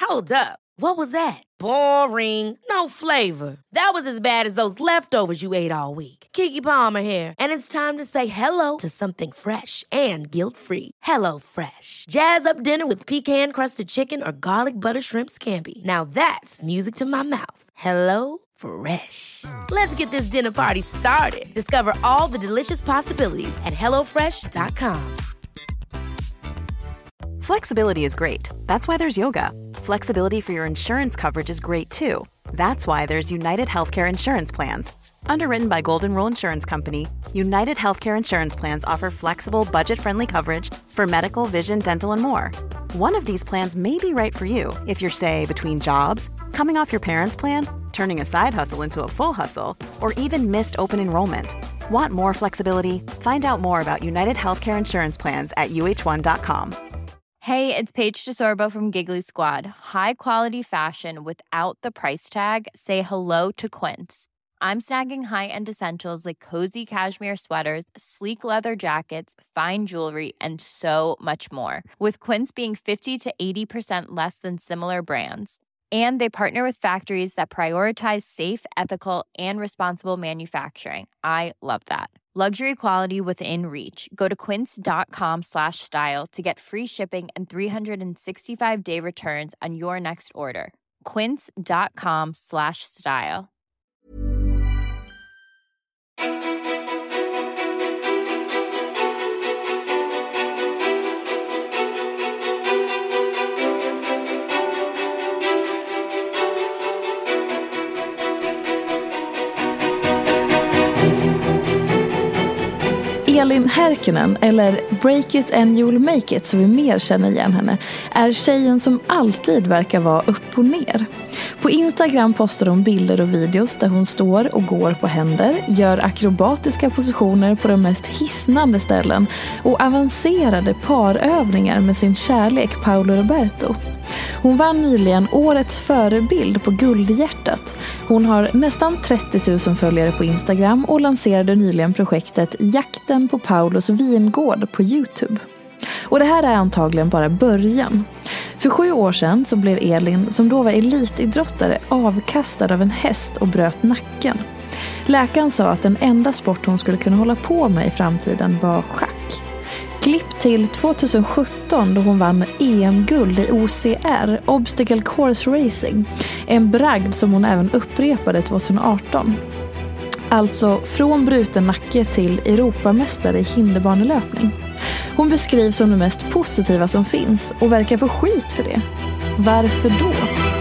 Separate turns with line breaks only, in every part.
Hold up. What was that? Boring. No flavor. That was as bad as those leftovers you ate all week. Keke Palmer here, and it's time to say hello to something fresh and guilt-free. Hello Fresh. Jazz up dinner with pecan-crusted chicken or garlic butter shrimp scampi. Now that's music to my mouth. Hello Fresh. Let's get this dinner party started. Discover all the delicious possibilities at hellofresh.com.
Flexibility is great. That's why there's yoga. Flexibility for your insurance coverage is great too. That's why there's United Healthcare Insurance Plans. Underwritten by Golden Rule Insurance Company, United Healthcare Insurance Plans offer flexible, budget-friendly coverage for medical, vision, dental, and more. One of these plans may be right for you if you're, say, between jobs, coming off your parents' plan, turning a side hustle into a full hustle, or even missed open enrollment. Want more flexibility? Find out more about United Healthcare Insurance Plans at uh1.com.
Hey, it's Paige DeSorbo from Giggly Squad. High quality fashion without the price tag. Say hello to Quince. I'm snagging high-end essentials like cozy cashmere sweaters, sleek leather jackets, fine jewelry, and so much more. With Quince being 50 to 80% less than similar brands. And they partner with factories that prioritize safe, ethical, and responsible manufacturing. I love that. Luxury quality within reach. Go to quince.com/style to get free shipping and 365-day returns on your next order. Quince.com/style.
Elin Härkönen, eller Break It and You'll Make It som vi mer känner igen henne, är tjejen som alltid verkar vara upp och ner. På Instagram postar hon bilder och videos där hon står och går på händer, gör akrobatiska positioner på de mest hisnande ställen och avancerade parövningar med sin kärlek Paolo Roberto. Hon vann nyligen årets förebild på Guldhjärtat. Hon har nästan 30 000 följare på Instagram och lanserade nyligen projektet Jakten på Paulos vingård på YouTube. Och det här är antagligen bara början. För 7 år sedan så blev Elin, som då var elitidrottare, avkastad av en häst och bröt nacken. Läkaren sa att den enda sport hon skulle kunna hålla på med i framtiden var schack. Klipp till 2017 då hon vann EM-guld i OCR, Obstacle Course Racing. En bragd som hon även upprepade 2018. Alltså från bruten nacke till Europamästare i hinderbanelöpning. Hon beskrivs som det mest positiva som finns och verkar få skit för det. Varför då?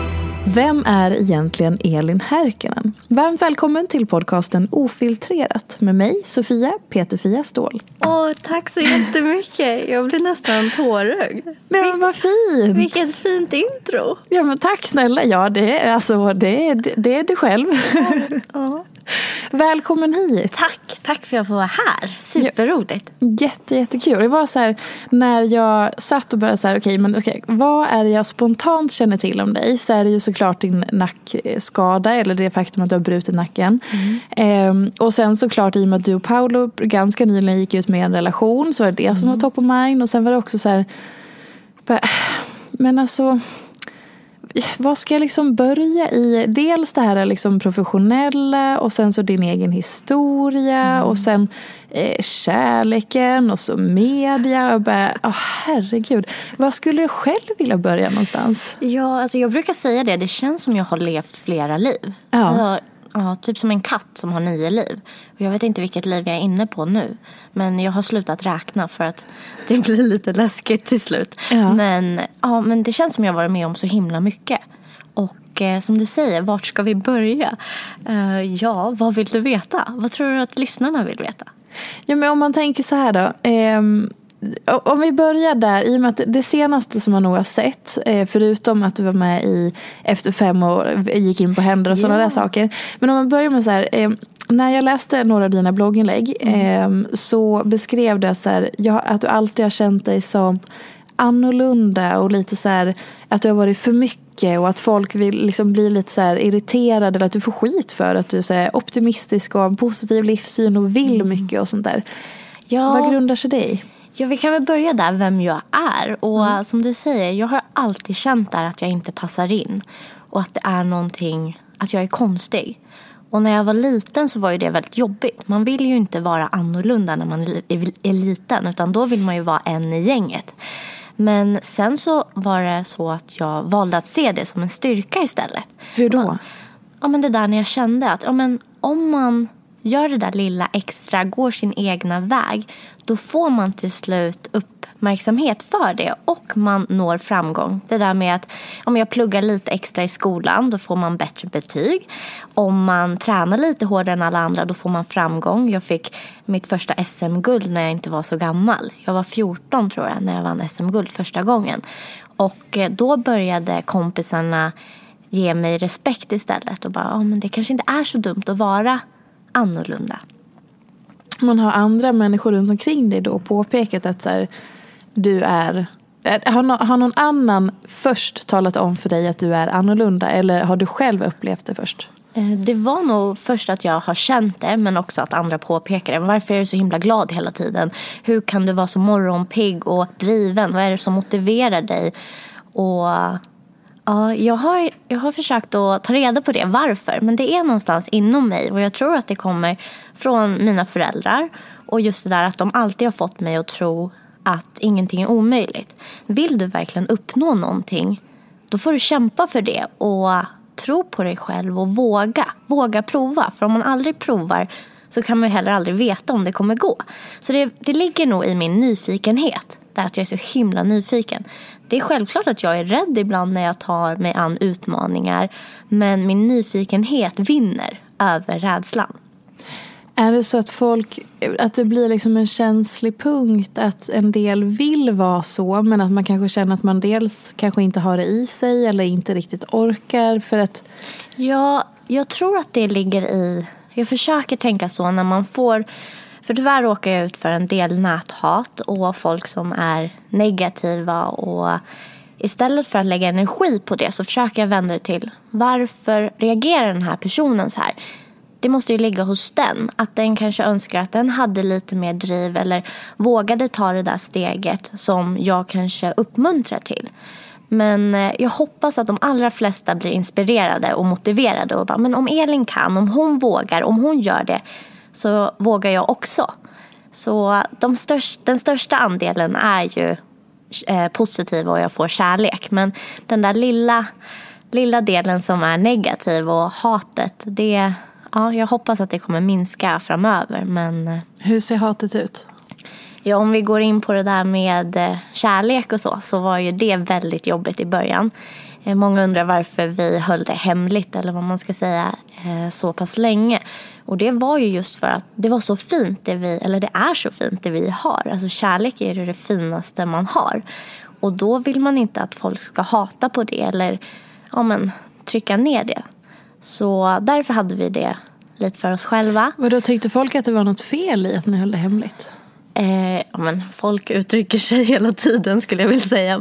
Vem är egentligen Elin Härkönen? Varmt välkommen till podcasten Ofiltrerat med mig, Sofia Peterfia Ståhl.
Tack så jättemycket. Jag blir nästan tårögd.
Nej, men vad fint.
Vilket fint intro.
Ja, men tack snälla. Ja, det är du själv.
Ja.
Välkommen hit.
Tack för att jag får vara här. Superroligt.
Jättekul. Det var så här, när jag satt och började så här, okej, vad är det jag spontant känner till om dig? Så är det ju såklart din nackskada eller det faktum att du har brutit nacken. Och sen såklart i och med att du och Paolo ganska nyligen gick ut med en relation, så var det som var top of mind. Och sen var det också så här, men alltså, vad ska jag liksom börja i? Dels det här liksom professionella och sen så din egen historia och sen kärleken och så media och bara, herregud, vad skulle du själv vilja börja någonstans?
Ja, alltså jag brukar säga det känns som jag har levt flera liv.
Ja.
Ja, typ som en katt som har 9 liv. Och jag vet inte vilket liv jag är inne på nu. Men jag har slutat räkna för att det blir lite läskigt till slut.
Ja.
Men det känns som jag har varit med om så himla mycket. Och som du säger, vart ska vi börja? Vad vill du veta? Vad tror du att lyssnarna vill veta?
Ja, men om man tänker så här då. Om vi börjar där, i och med att det senaste som man nog har sett, förutom att du var med i Efter 5 år gick in på händer och sådana där saker. Men om man börjar med så här, när jag läste några av dina blogginlägg så beskrev det så här, att du alltid har känt dig som annorlunda och lite så här, att du har varit för mycket och att folk vill liksom bli lite så här irriterade eller att du får skit för att du är så här optimistisk och har en positiv livssyn och vill mycket och sånt där.
Ja.
Vad grundar sig det i?
Ja, vi kan väl börja där, vem jag är. Och som du säger, jag har alltid känt där att jag inte passar in. Och att det är någonting, att jag är konstig. Och när jag var liten så var ju det väldigt jobbigt. Man vill ju inte vara annorlunda när man är liten. Utan då vill man ju vara en i gänget. Men sen så var det så att jag valde att se det som en styrka istället.
Hur då?
Ja, men det där när jag kände att om man gör det där lilla extra, går sin egna väg, då får man till slut uppmärksamhet för det och man når framgång. Det där med att om jag pluggar lite extra i skolan, då får man bättre betyg. Om man tränar lite hårdare än alla andra, då får man framgång. Jag fick mitt första SM-guld när jag inte var så gammal. Jag var 14 tror jag när jag vann SM-guld första gången. Och då började kompisarna ge mig respekt istället och bara, men det kanske inte är så dumt att vara annorlunda.
Man har andra människor runt omkring dig då påpekat att så här, du är... Har någon annan först talat om för dig att du är annorlunda, eller har du själv upplevt det först?
Det var nog först att jag har känt det, men också att andra påpekar det. Varför är du så himla glad hela tiden? Hur kan du vara så morgonpigg och driven? Vad är det som motiverar dig? Och ja, jag har försökt att ta reda på det. Varför? Men det är någonstans inom mig. Och jag tror att det kommer från mina föräldrar. Och just det där att de alltid har fått mig att tro att ingenting är omöjligt. Vill du verkligen uppnå någonting, då får du kämpa för det. Och tro på dig själv och våga prova. För om man aldrig provar så kan man ju heller aldrig veta om det kommer gå. Så det ligger nog i min nyfikenhet. Där att jag är så himla nyfiken. Det är självklart att jag är rädd ibland när jag tar mig an utmaningar. Men min nyfikenhet vinner över rädslan.
Är det så att det blir liksom en känslig punkt att en del vill vara så, men att man kanske känner att man dels kanske inte har det i sig eller inte riktigt orkar för att...
Ja, jag tror att det ligger i... Jag försöker tänka så när man får... För tyvärr råkar jag ut för en del näthat och folk som är negativa, och istället för att lägga energi på det så försöker jag vända det till varför reagerar den här personen så här? Det måste ju ligga hos den, att den kanske önskar att den hade lite mer driv eller vågade ta det där steget som jag kanske uppmuntrar till. Men jag hoppas att de allra flesta blir inspirerade och motiverade och bara, men om Elin kan, om hon vågar, om hon gör det, så vågar jag också. Så den största andelen är ju positiv och jag får kärlek. Men den där lilla delen som är negativ och hatet, jag hoppas att det kommer minska framöver. Men
hur ser hatet ut?
Ja, om vi går in på det där med kärlek och så var ju det väldigt jobbigt i början. Många undrar varför vi höll det hemligt, eller vad man ska säga, så pass länge. Och det var ju just för att det var så fint det är så fint det vi har. Alltså kärlek är ju det finaste man har. Och då vill man inte att folk ska hata på det eller trycka ner det. Så därför hade vi det lite för oss själva. Och då
tyckte folk att det var något fel i att ni höll det hemligt?
Folk uttrycker sig hela tiden, skulle jag vilja säga.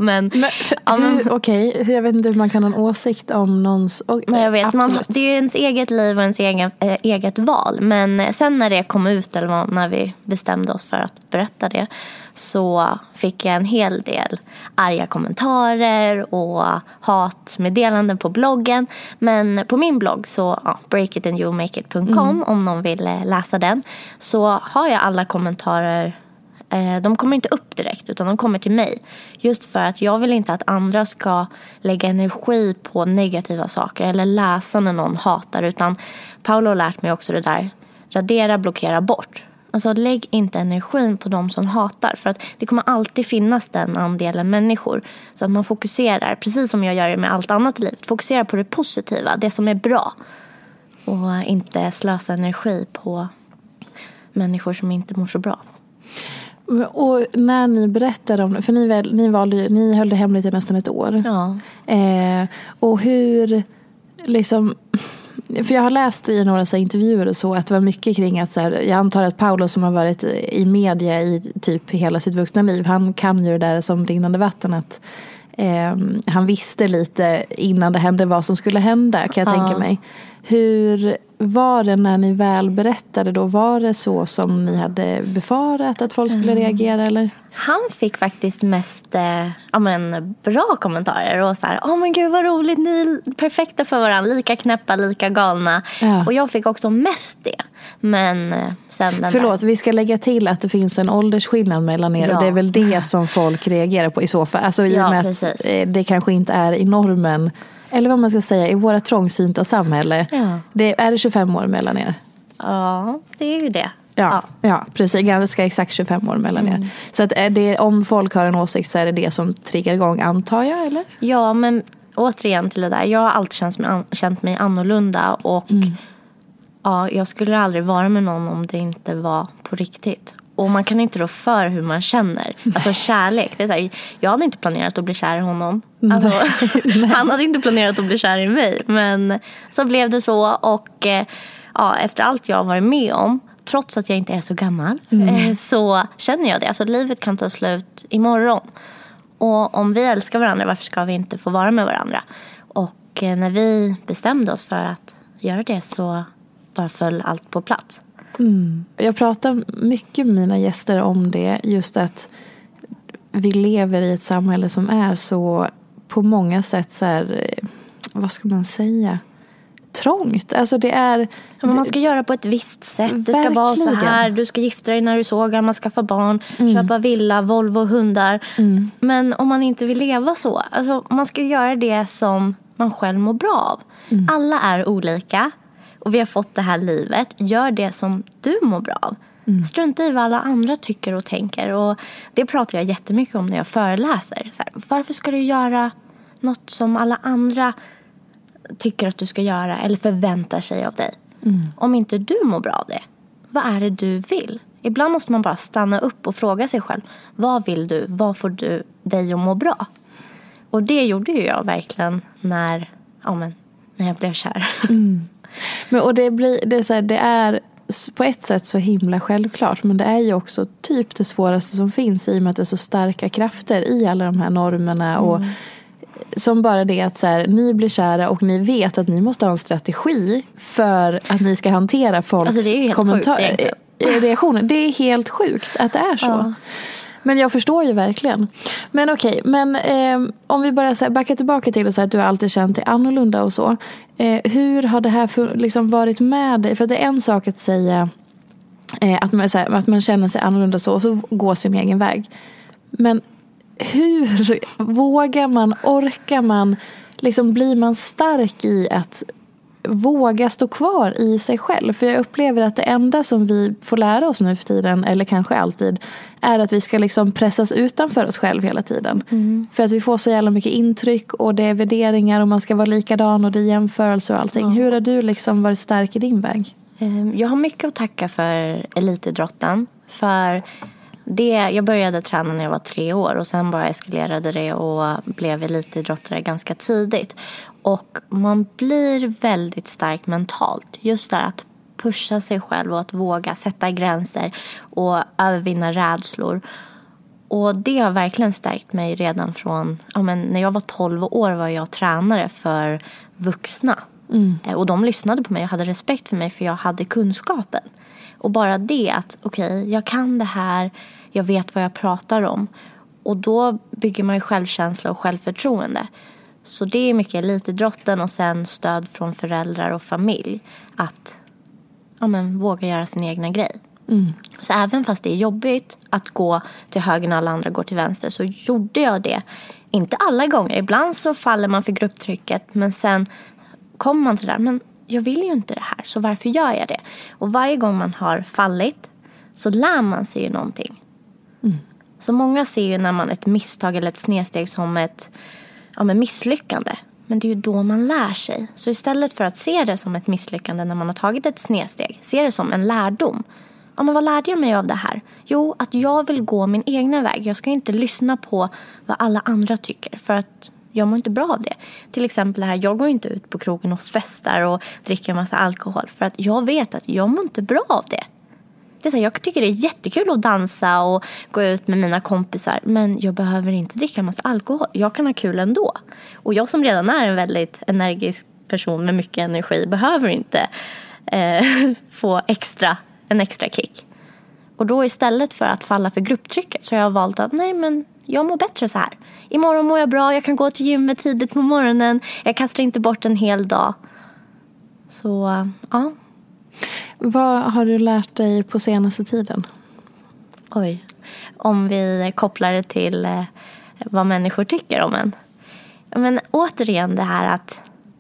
Okej, jag vet inte hur man kan ha en åsikt om någons...
Men jag vet, det är ju ens eget liv och ens eget val. Men sen när det kom ut, eller när vi bestämde oss för att berätta det, så fick jag en hel del arga kommentarer och hatmeddelanden på bloggen. Men på min blogg, så breakitandyoummakeit.com, om någon vill läsa den, så har jag alla kommentarer. De kommer inte upp direkt, utan de kommer till mig. Just för att jag vill inte att andra ska lägga energi på negativa saker eller läsa när någon hatar. Utan Paolo har lärt mig också det där: radera, blockera, bort. Alltså lägg inte energin på de som hatar. För att det kommer alltid finnas den andelen människor. Så att man fokuserar, precis som jag gör med allt annat i livet, fokuserar på det positiva, det som är bra. Och inte slösa energi på människor som inte mår så bra.
Och när ni berättade om det, för ni höll det hemligt i nästan ett år.
Ja.
Och hur liksom, för jag har läst i några så intervjuer och så att det var mycket kring att så här, jag antar att Paolo som har varit i media i typ hela sitt vuxna liv, han kan ju det där som rinnande vatten, att han visste lite innan det hände vad som skulle hända, kan jag tänka mig. Hur var det när ni väl berättade då? Var det så som ni hade befarat att folk skulle reagera eller?
Han fick faktiskt mest bra kommentarer och så här, men gud vad roligt, ni är perfekta för varandra, lika knäppa, lika galna. Ja. Och jag fick också mest det. Men sen
Förlåt, vi ska lägga till att det finns en åldersskillnad mellan er och det är väl det som folk reagerar på i så fall. Alltså i och med att det kanske inte är i normen, eller vad man ska säga, i våra trångsynta samhälle. Ja. Är det 25 år mellan er?
Ja, det är ju det.
Ja, precis. Ganska exakt 25 år mellan er. Så att om folk har en åsikt så är det som triggar igång, antar jag, eller?
Ja, men återigen till det där. Jag har alltid känt mig annorlunda och jag skulle aldrig vara med någon om det inte var på riktigt. Och man kan inte rå för hur man känner. Alltså kärlek. Det är så här, jag hade inte planerat att bli kär i honom. Alltså, han hade inte planerat att bli kär i mig. Men så blev det så. Och efter allt jag har varit med om, trots att jag inte är så gammal, så känner jag det. Alltså livet kan ta slut imorgon. Och om vi älskar varandra, varför ska vi inte få vara med varandra? Och när vi bestämde oss för att göra det så bara föll allt på plats.
Jag pratar mycket med mina gäster om det. Just att vi lever i ett samhälle som är så på många sätt så här, vad ska man säga, trångt. Alltså det är...
Men man ska göra på ett visst sätt. Det ska vara så här. Du ska gifta dig när du så gammal, skaffa barn, köpa villa, Volvo, hundar. Men om man inte vill leva så. Alltså man ska göra det som man själv mår bra av. Alla är olika. Och vi har fått det här livet. Gör det som du mår bra av. Strunta i vad alla andra tycker och tänker. Och det pratar jag jättemycket om när jag föreläser. Så här, varför ska du göra något som alla andra tycker att du ska göra eller förväntar sig av dig? Om inte du mår bra av det, vad är det du vill? Ibland måste man bara stanna upp och fråga sig själv. Vad vill du? Vad får du dig att må bra? Och det gjorde ju jag verkligen när jag blev kär.
Men, och det är på ett sätt så himla självklart, men det är ju också typ det svåraste som finns i och med att det är så starka krafter i alla de här normerna och som bara det att så här, ni blir kära och ni vet att ni måste ha en strategi för att ni ska hantera folks reaktioner. Det är helt sjukt att det är så. Ja. Men jag förstår ju verkligen. Men okej, om vi bara så här, backar tillbaka till och så att du har alltid känt dig annorlunda och så. Hur har det här liksom varit med dig? För det är en sak att säga att man känner sig annorlunda så och så går sin egen väg. Men hur vågar man, orkar man, liksom blir man stark i att våga stå kvar i sig själv? För jag upplever att det enda som vi får lära oss nu för tiden, eller kanske alltid, är att vi ska liksom pressas utanför oss själv hela tiden. För att vi får så jävla mycket intryck och det är värderingar och man ska vara likadan och det är jämförelse och allting. Hur har du liksom varit stark i din väg?
Jag har mycket att tacka för elitidrotten. För jag började träna när jag var 3 år och sen bara eskalerade det och blev elitidrottare ganska tidigt. Och man blir väldigt stark mentalt. Just där att pusha sig själv och att våga sätta gränser och övervinna rädslor. Och det har verkligen stärkt mig redan från... när jag var 12 år var jag tränare för vuxna. Och de lyssnade på mig och hade respekt för mig för jag hade kunskapen. Och bara det att jag kan det här, jag vet vad jag pratar om. Och då bygger man ju självkänsla och självförtroende. Så det är mycket elitidrotten och sen stöd från föräldrar och familj. Att våga göra sin egna grej. Så även fast det är jobbigt att gå till höger när alla andra går till vänster så gjorde jag det. Inte alla gånger. Ibland så faller man för grupptrycket men sen kommer man till det där. Men jag vill ju inte det här så varför gör jag det? Och varje gång man har fallit så lär man sig ju någonting. Så många ser ju när man ett misstag eller ett snedsteg som ett misslyckande. Men det är ju då man lär sig. Så istället för att se det som ett misslyckande när man har tagit ett snedsteg, se det som en lärdom. Men vad lärde jag mig av det här? Jo, att jag vill gå min egna väg. Jag ska inte lyssna på vad alla andra tycker. För att jag mår inte bra av det. Till exempel det här, jag går inte ut på krogen och festar och dricker en massa alkohol. För att jag vet att jag mår inte bra av det. Det är så här, jag tycker det är jättekul att dansa och gå ut med mina kompisar. Men jag behöver inte dricka en massa alkohol. Jag kan ha kul ändå. Och jag som redan är en väldigt energisk person med mycket energi behöver inte få en extra kick. Och då istället för att falla för grupptrycket så har jag valt att nej, men jag mår bättre så här. Imorgon mår jag bra, jag kan gå till gymmet tidigt på morgonen. Jag kastar inte bort en hel dag. Så, ja.
Vad har du lärt dig på senaste tiden?
Oj, om vi kopplar det till vad människor tycker om en. Men återigen det här att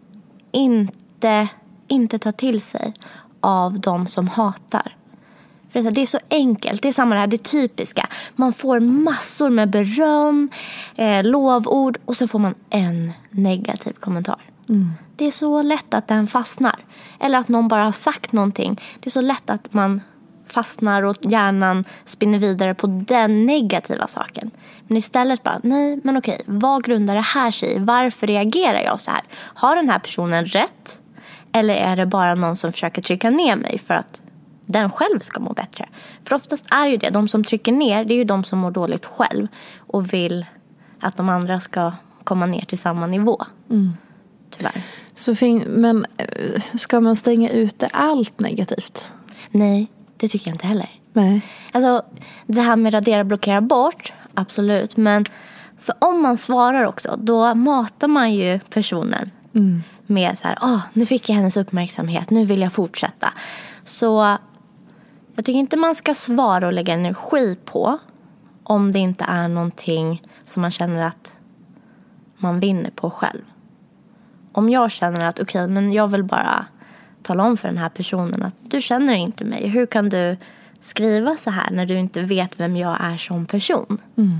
inte ta till sig av de som hatar. För det är så enkelt, det är samma det här, det typiska. Man får massor med beröm, lovord och så får man en negativ kommentar. Det är så lätt att den fastnar. Eller att någon bara har sagt någonting. Det är så lätt att man fastnar och hjärnan spinner vidare på den negativa saken. Men istället bara, nej men okej, vad grundar det här sig i? Varför reagerar jag så här? Har den här personen rätt? Eller är det bara någon som försöker trycka ner mig för att den själv ska må bättre? För oftast är ju det, de som trycker ner, det är ju de som mår dåligt själv och vill att de andra ska komma ner till samma nivå. Tyvärr.
Men ska man stänga ute allt negativt?
Nej, det tycker jag inte heller.
Nej.
Alltså, det här med radera, blockera bort, absolut. Men för om man svarar också, då matar man ju personen med så här, nu fick jag hennes uppmärksamhet, nu vill jag fortsätta. Så jag tycker inte man ska svara och lägga energi på om det inte är någonting som man känner att man vinner på själv. Om jag känner att okej, men jag vill bara tala om för den här personen att du känner inte mig. Hur kan du skriva så här när du inte vet vem jag är som person?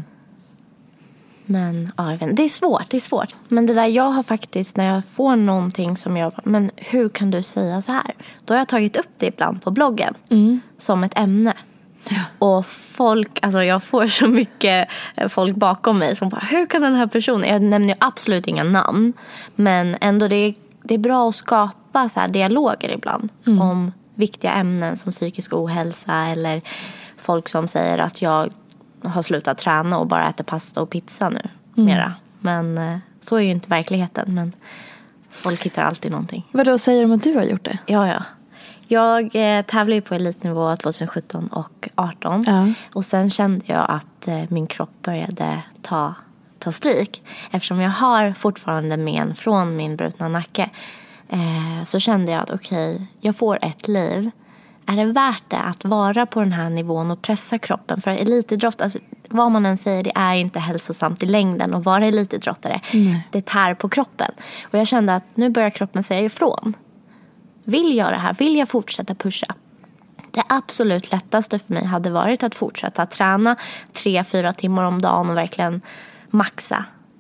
Men ja, jag vet inte. Det är svårt. Men det där jag har faktiskt, när jag får någonting som jag, men hur kan du säga så här? Då har jag tagit upp det ibland på bloggen som ett ämne. Ja. Och folk, alltså jag får så mycket folk bakom mig som bara, hur kan den här personen, jag nämner ju absolut inga namn, men ändå det är bra att skapa så här dialoger ibland om viktiga ämnen som psykisk ohälsa eller folk som säger att jag har slutat träna och bara äter pasta och pizza nu mera. Men så är ju inte verkligheten, men folk hittar alltid någonting.
Vad säger de att du har gjort det?
Ja. Jag tävlade ju på elitnivå 2017 och 2018. Ja. Och sen kände jag att min kropp började ta stryk. Eftersom jag har fortfarande men från min brutna nacke. Så kände jag att okej, jag får ett liv. Är det värt det att vara på den här nivån och pressa kroppen? För elitidrott, alltså, vad man än säger, det är inte hälsosamt i längden att vara elitidrottare. Det tär på kroppen. Och jag kände att nu börjar kroppen säga ifrån. Vill jag det här? Vill jag fortsätta pusha? Det absolut lättaste för mig hade varit att fortsätta träna 3-4 timmar om dagen och verkligen maxa.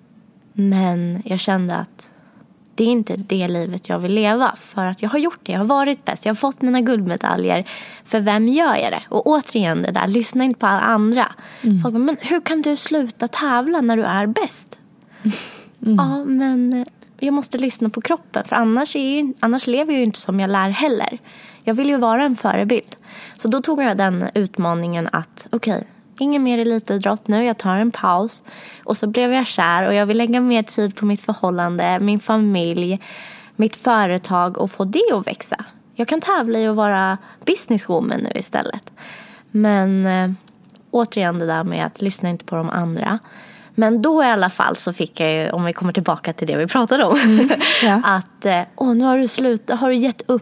Men jag kände att det är inte det livet jag vill leva. För att jag har gjort det, jag har varit bäst. Jag har fått mina guldmedaljer. För vem gör jag det? Och återigen det där, lyssna inte på alla andra. Folk bara, men hur kan du sluta tävla när du är bäst? Ja, men jag måste lyssna på kroppen. För annars lever jag ju inte som jag lär heller. Jag vill ju vara en förebild. Så då tog jag den utmaningen att okej, ingen mer elitidrott nu, jag tar en paus. Och så blev jag kär och jag vill lägga mer tid på mitt förhållande, min familj, mitt företag och få det att växa. Jag kan tävla i att vara businesswoman nu istället. Men återigen det där med att lyssna inte på de andra. Men då i alla fall så fick jag ju, om vi kommer tillbaka till det vi pratade om, att nu har du slutat, har du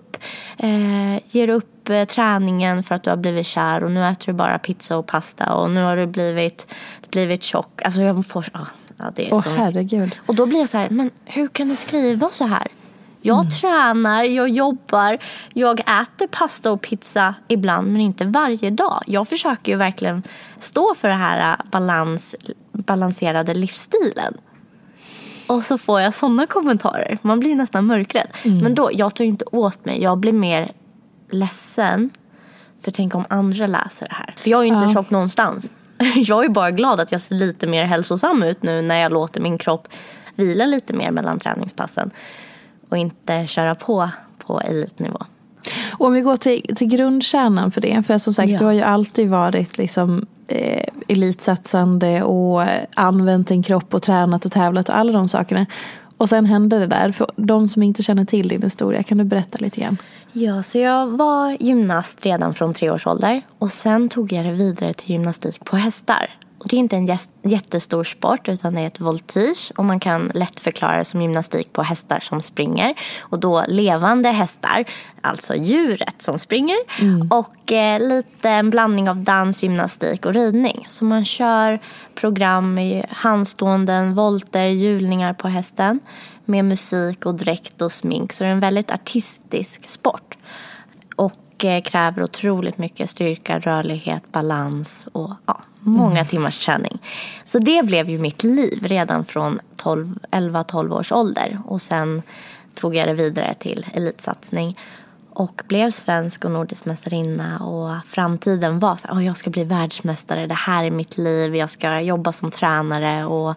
ger upp träningen för att du har blivit kär och nu äter du bara pizza och pasta och nu har du blivit tjock. Alltså jag får, det är så.
Herregud.
Och då blir jag så här, men hur kan du skriva så här? Jag tränar, jag jobbar, jag äter pasta och pizza ibland men inte varje dag. Jag försöker ju verkligen stå för det här balanserade livsstilen. Och så får jag sådana kommentarer. Man blir nästan mörkrädd. Men då, jag tar ju inte åt mig. Jag blir mer ledsen. För tänk om andra läser det här. För jag är ju inte tjock någonstans. Jag är bara glad att jag ser lite mer hälsosam ut nu när jag låter min kropp vila lite mer mellan träningspassen. Och inte köra på elitnivå.
Och om vi går till grundkärnan för det. För som sagt, du har ju alltid varit liksom, elitsatsande och använt din kropp och tränat och tävlat och alla de sakerna. Och sen hände det där. För de som inte känner till din historia, kan du berätta lite grann?
Ja, så jag var gymnast redan från 3 års ålder. Och sen tog jag det vidare till gymnastik på hästar. Och det är inte en jättestor sport, utan det är ett voltige. Och man kan lätt förklara det som gymnastik på hästar som springer. Och då levande hästar, alltså djuret som springer. Och lite en blandning av dans, gymnastik och ridning. Så man kör program i handståenden, volter, hjulningar på hästen. Med musik och dräkt och smink. Så det är en väldigt artistisk sport. Och kräver otroligt mycket styrka, rörlighet, balans och många timmars träning. Så det blev ju mitt liv redan från 11-12 års ålder. Och sen tog jag det vidare till elitsatsning. Och blev svensk och nordisk mästarinna. Och framtiden var så här, jag ska bli världsmästare, det här är mitt liv. Jag ska jobba som tränare. Och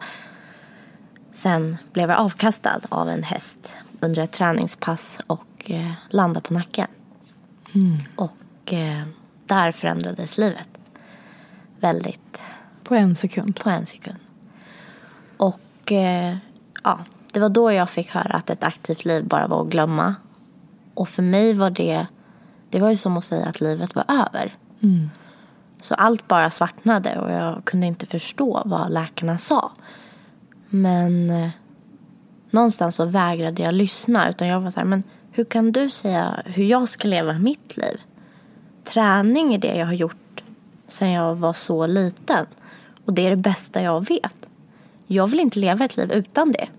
sen blev jag avkastad av en häst under ett träningspass och landade på nacken. Och där förändrades livet väldigt.
På en sekund.
Och det var då jag fick höra att ett aktivt liv bara var att glömma. Och för mig var det var ju som att säga att livet var över. Så allt bara svartnade och jag kunde inte förstå vad läkarna sa. Men någonstans så vägrade jag lyssna, utan jag var så här, men hur kan du säga hur jag ska leva mitt liv? Träning är det jag har gjort sedan jag var så liten. Och det är det bästa jag vet. Jag vill inte leva ett liv utan det.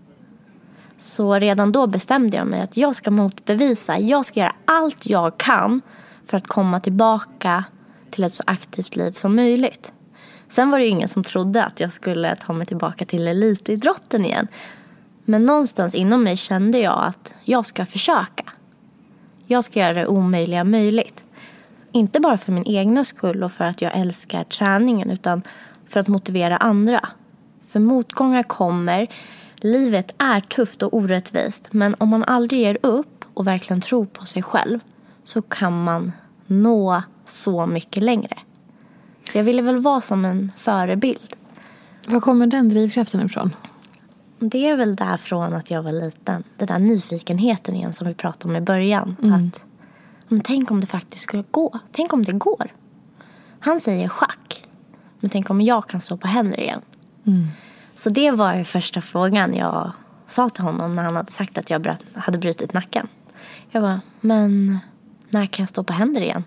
Så redan då bestämde jag mig att jag ska motbevisa. Jag ska göra allt jag kan för att komma tillbaka till ett så aktivt liv som möjligt. Sen var det ju ingen som trodde att jag skulle ta mig tillbaka till elitidrotten igen. Men någonstans inom mig kände jag att jag ska försöka. Jag ska göra det omöjliga möjligt. Inte bara för min egna skull och för att jag älskar träningen, utan för att motivera andra. För motgångar kommer. Livet är tufft och orättvist. Men om man aldrig ger upp och verkligen tror på sig själv, så kan man nå så mycket längre. Så jag ville väl vara som en förebild.
Var kommer den drivkraften ifrån?
Det är väl därifrån att jag var liten. Den där nyfikenheten igen som vi pratade om i början. Att, men tänk om det faktiskt skulle gå. Tänk om det går. Han säger schack. Men tänk om jag kan stå på händer igen. Så det var ju första frågan jag sa till honom när han hade sagt att jag hade brutit nacken. Jag bara, men när kan jag stå på händer igen?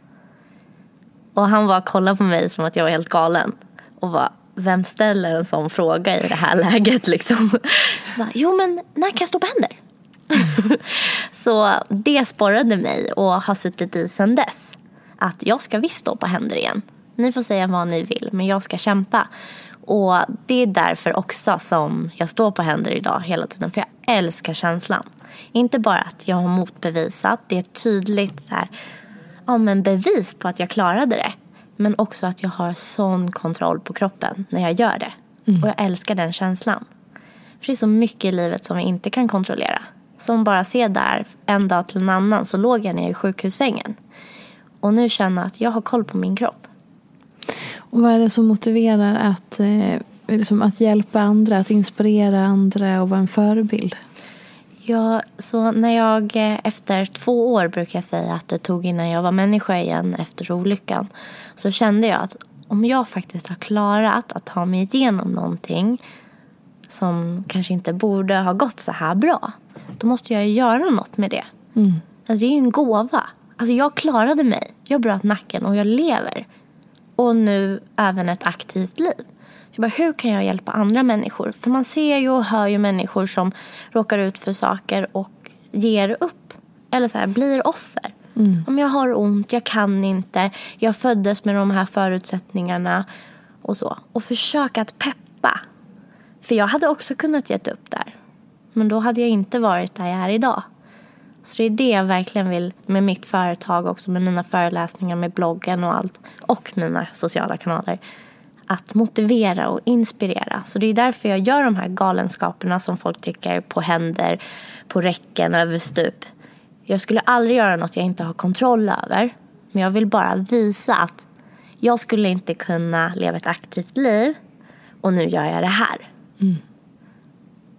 Och han var kollade på mig som att jag var helt galen. Och bara, vem ställer en sån fråga i det här läget liksom? Bara, jo, men när kan jag stå på händer? Så det sporrade mig och har suttit i sedan dess. Att jag ska visst stå på händer igen. Ni får säga vad ni vill, men jag ska kämpa. Och det är därför också som jag står på händer idag hela tiden. För jag älskar känslan. Inte bara att jag har motbevisat. Det är ett tydligt så här, men bevis på att jag klarade det. Men också att jag har sån kontroll på kroppen när jag gör det. Och jag älskar den känslan. För det är så mycket i livet som vi inte kan kontrollera. Som bara ser där en dag till en annan, så låg jag ner i sjukhussängen. Och nu känner jag att jag har koll på min kropp.
Och vad är det som motiverar att hjälpa andra, att inspirera andra och vara en förebild?
Ja, så när jag efter 2 år brukar jag säga att det tog innan jag var människa igen efter olyckan. Så kände jag att om jag faktiskt har klarat att ta mig igenom någonting som kanske inte borde ha gått så här bra, då måste jag göra något med det. Alltså det är ju en gåva. Alltså jag klarade mig. Jag bröt nacken och jag lever. Och nu även ett aktivt liv. Så bara, hur kan jag hjälpa andra människor? För man ser ju och hör ju människor som råkar ut för saker och ger upp. Eller så här, blir offer. Om jag har ont, jag kan inte. Jag föddes med de här förutsättningarna. Och så. Och försöka att peppa. För jag hade också kunnat gett upp där. Men då hade jag inte varit där jag är idag. Så det är det jag verkligen vill med mitt företag också. Med mina föreläsningar, med bloggen och allt. Och mina sociala kanaler. Att motivera och inspirera. Så det är därför jag gör de här galenskaperna som folk tycker på händer, på räcken, över stup. Jag skulle aldrig göra något jag inte har kontroll över. Men jag vill bara visa att jag skulle inte kunna leva ett aktivt liv. Och nu gör jag det här.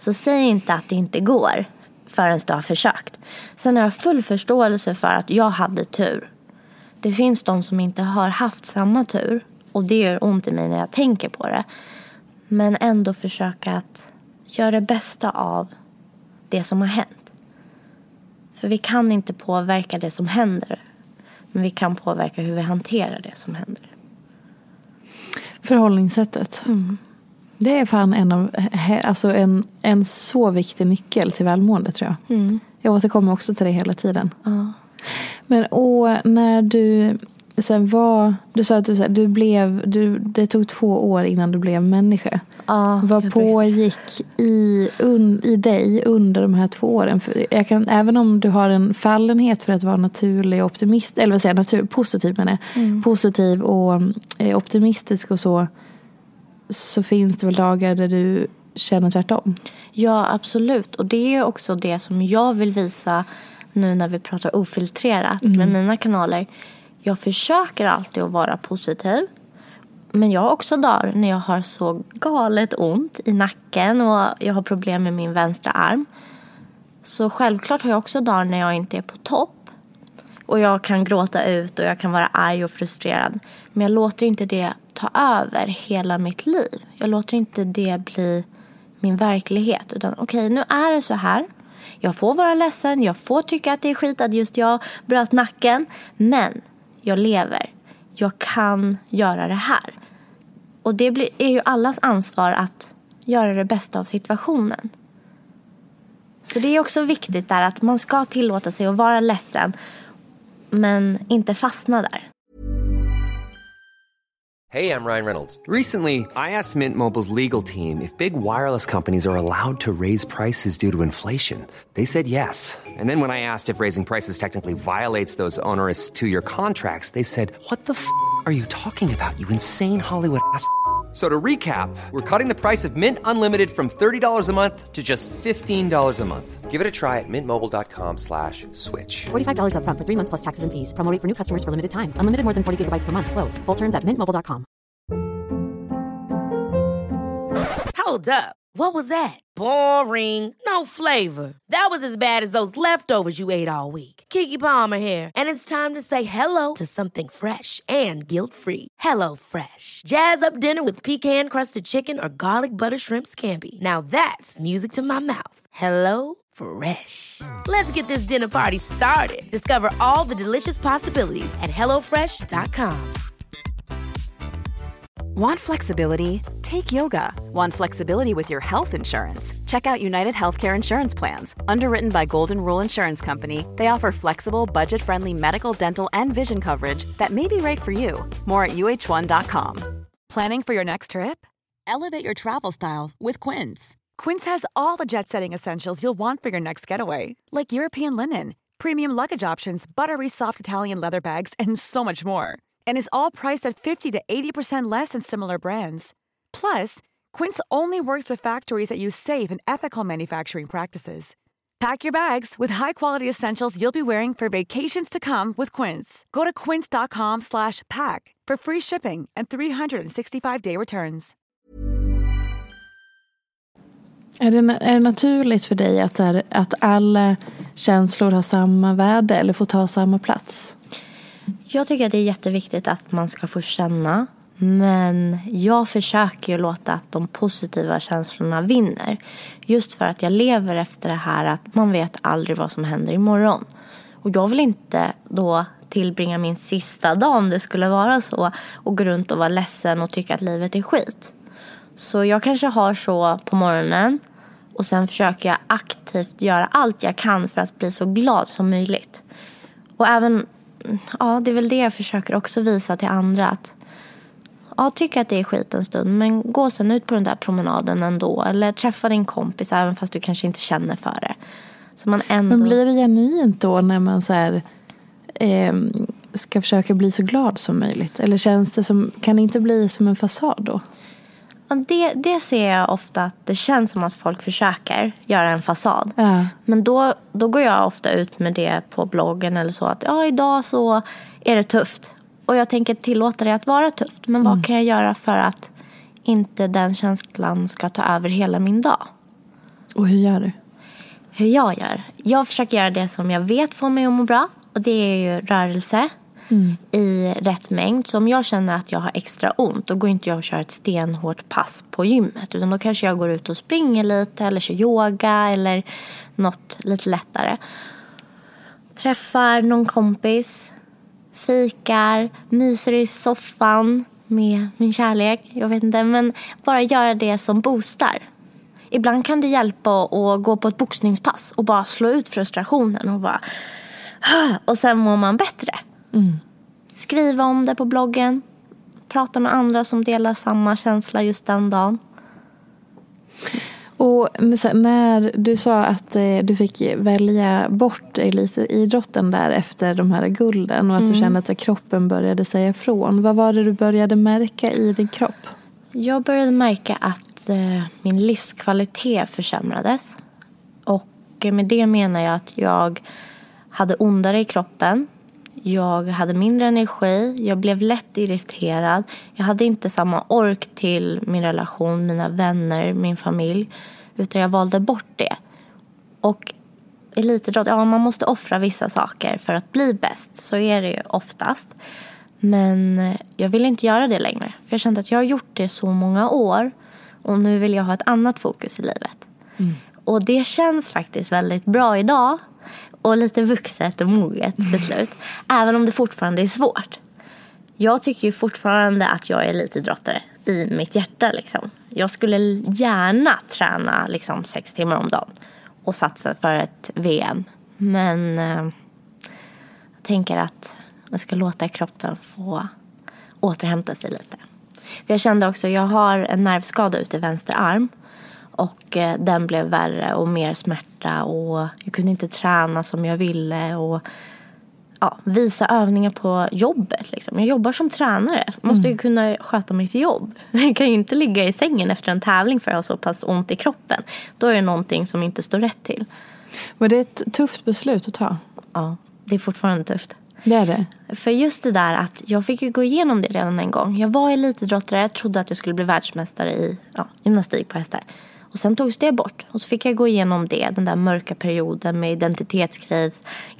Så säg inte att det inte går förrän du har försökt. Sen har jag full förståelse för att jag hade tur. Det finns de som inte har haft samma tur. Och det gör ont i mig när jag tänker på det. Men ändå försöka att göra det bästa av det som har hänt. För vi kan inte påverka det som händer. Men vi kan påverka hur vi hanterar det som händer.
Förhållningssättet. Det är fan en så viktig nyckel till välmående, tror jag. Jag återkommer också till det hela tiden. Men när du sen du sa att det tog 2 år innan du blev människa. Vad pågick i dig under de här 2 åren? För även om du har en fallenhet för att vara naturlig och optimist, eller vad säger jag, positiv menar jag. Positiv och optimistisk och så finns det väl dagar där du känner tvärtom? Ja, absolut. Och det är också det som jag vill visa nu när vi pratar ofiltrerat med mina kanaler. Jag försöker alltid att vara positiv. Men jag har också dagar när jag har så galet ont i nacken och jag har problem med min vänstra arm. Så självklart har jag också dagar när jag inte är på topp. Och jag kan gråta ut och jag kan vara arg och frustrerad. Men jag låter inte det ta över hela mitt liv. Jag låter inte det bli min verklighet. Utan okej, nu är det så här. Jag får vara ledsen, jag får tycka att det är skit att just jag bröt nacken. Men jag lever. Jag kan göra det här. Och det är ju allas ansvar att göra det bästa av situationen. Så det är också viktigt där att man ska tillåta sig att vara ledsen. Men inte fastna där.
Hey, I'm Ryan Reynolds. Recently, I asked Mint Mobile's legal team if big wireless companies are allowed to raise prices due to inflation. They said yes. And then when I asked if raising prices technically violates those onerous 2-year contracts, they said, what the f*** are you talking about, you insane Hollywood ass? So to recap, we're cutting the price of Mint Unlimited from $30 a month to just $15 a month. Give it a try at mintmobile.com/switch.
$45 up front for 3 months plus taxes and fees. Promo rate for new customers for limited time. Unlimited more than 40 gigabytes per month. Slows full terms at mintmobile.com.
Hold up. What was that? Boring. No flavor. That was as bad as those leftovers you ate all week. Keke Palmer here, and it's time to say hello to something fresh and guilt-free. Hello Fresh. Jazz up dinner with pecan-crusted chicken or garlic butter shrimp scampi. Now that's music to my mouth. Hello Fresh. Let's get this dinner party started. Discover all the delicious possibilities at hellofresh.com.
Want flexibility? Take yoga. Want flexibility with your health insurance? Check out United Healthcare Insurance Plans. Underwritten by Golden Rule Insurance Company, they offer flexible, budget-friendly medical, dental, and vision coverage that may be right for you. More at uh1.com.
Planning for your next trip? Elevate your travel style with Quince. Quince has all the jet-setting essentials you'll want for your next getaway, like European linen, premium luggage options, buttery soft Italian leather bags, and so much more. And is all priced at 50 to 80% less than similar brands. Plus, Quince only works with factories that use safe and ethical manufacturing practices. Pack your bags with high-quality essentials you'll be wearing for vacations to come with Quince. Go to quince.com/pack for free shipping and 365-day returns.
Är det naturligt för dig att alla känslor har samma värde eller får ta samma plats?
Jag tycker att det är jätteviktigt att man ska få känna. Men jag försöker ju låta att de positiva känslorna vinner. Just för att jag lever efter det här att man vet aldrig vad som händer imorgon. Och jag vill inte då tillbringa min sista dag, om det skulle vara så, och gå runt och vara ledsen och tycka att livet är skit. Så jag kanske har så på morgonen. Och sen försöker jag aktivt göra allt jag kan för att bli så glad som möjligt. Och även, ja, det är väl det jag försöker också visa till andra, att ja, tycka att det är skit en stund, men gå sen ut på den där promenaden ändå. Eller träffa din kompis även fast du kanske inte känner för det. Så man ändå... Men
blir det genuint då när man så här, ska försöka bli så glad som möjligt? Eller känns det som, kan det inte bli som en fasad då?
Ja, det ser jag ofta att det känns som att folk försöker göra en fasad. Ja. Men då går jag ofta ut med det på bloggen eller så, att ja, idag så är det tufft. Och jag tänker tillåta det att vara tufft. Men vad kan jag göra för att inte den känslan ska ta över hela min dag?
Och hur gör du?
Hur jag gör? Jag försöker göra det som jag vet får mig att må bra. Och det är ju rörelse i rätt mängd. Så om jag känner att jag har extra ont, då går inte jag och kör ett stenhårt pass på gymmet. Utan då kanske jag går ut och springer lite eller kör yoga eller något lite lättare. Träffar någon kompis, fikar, myser i soffan med min kärlek. Jag vet inte, men bara göra det som boostar. Ibland kan det hjälpa att gå på ett boxningspass och bara slå ut frustrationen och bara... Och sen mår man bättre. Skriva om det på bloggen. Prata med andra som delar samma känsla just den dagen.
Och när du sa att du fick välja bort elitidrotten där efter de här gulden och att du kände att kroppen började säga ifrån. Vad var det du började märka i din kropp?
Jag började märka att min livskvalitet försämrades. Och med det menar jag att jag hade ondare i kroppen. Jag hade mindre energi. Jag blev lätt irriterad. Jag hade inte samma ork till min relation, mina vänner, min familj. Utan jag valde bort det. Och elitidrott, ja, man måste offra vissa saker för att bli bäst. Så är det ju oftast. Men jag vill inte göra det längre. För jag kände att jag har gjort det så många år. Och nu vill jag ha ett annat fokus i livet. Och det känns faktiskt väldigt bra idag. Och lite vuxet och moget beslut. Även om det fortfarande är svårt. Jag tycker ju fortfarande att jag är elitidrottare i mitt hjärta. Liksom. Jag skulle gärna träna 6 timmar om dagen. Och satsa för ett VM. Men jag tänker att jag ska låta kroppen få återhämta sig lite. För jag kände också att jag har en nervskada ute i vänster arm. Och den blev värre och mer smärta. Och jag kunde inte träna som jag ville. Och visa övningar på jobbet. Liksom. Jag jobbar som tränare. Måste ju kunna sköta mitt jobb. Jag kan ju inte ligga i sängen efter en tävling för att ha så pass ont i kroppen. Då är det någonting som inte står rätt till.
Var det ett tufft beslut att ta?
Ja, det är fortfarande tufft.
Det är det.
För just det där att jag fick ju gå igenom det redan en gång. Jag var elitidrottare. Jag trodde att jag skulle bli världsmästare i gymnastik på hästar. Och sen togs det bort. Och så fick jag gå igenom det. Den där mörka perioden med identitetskris.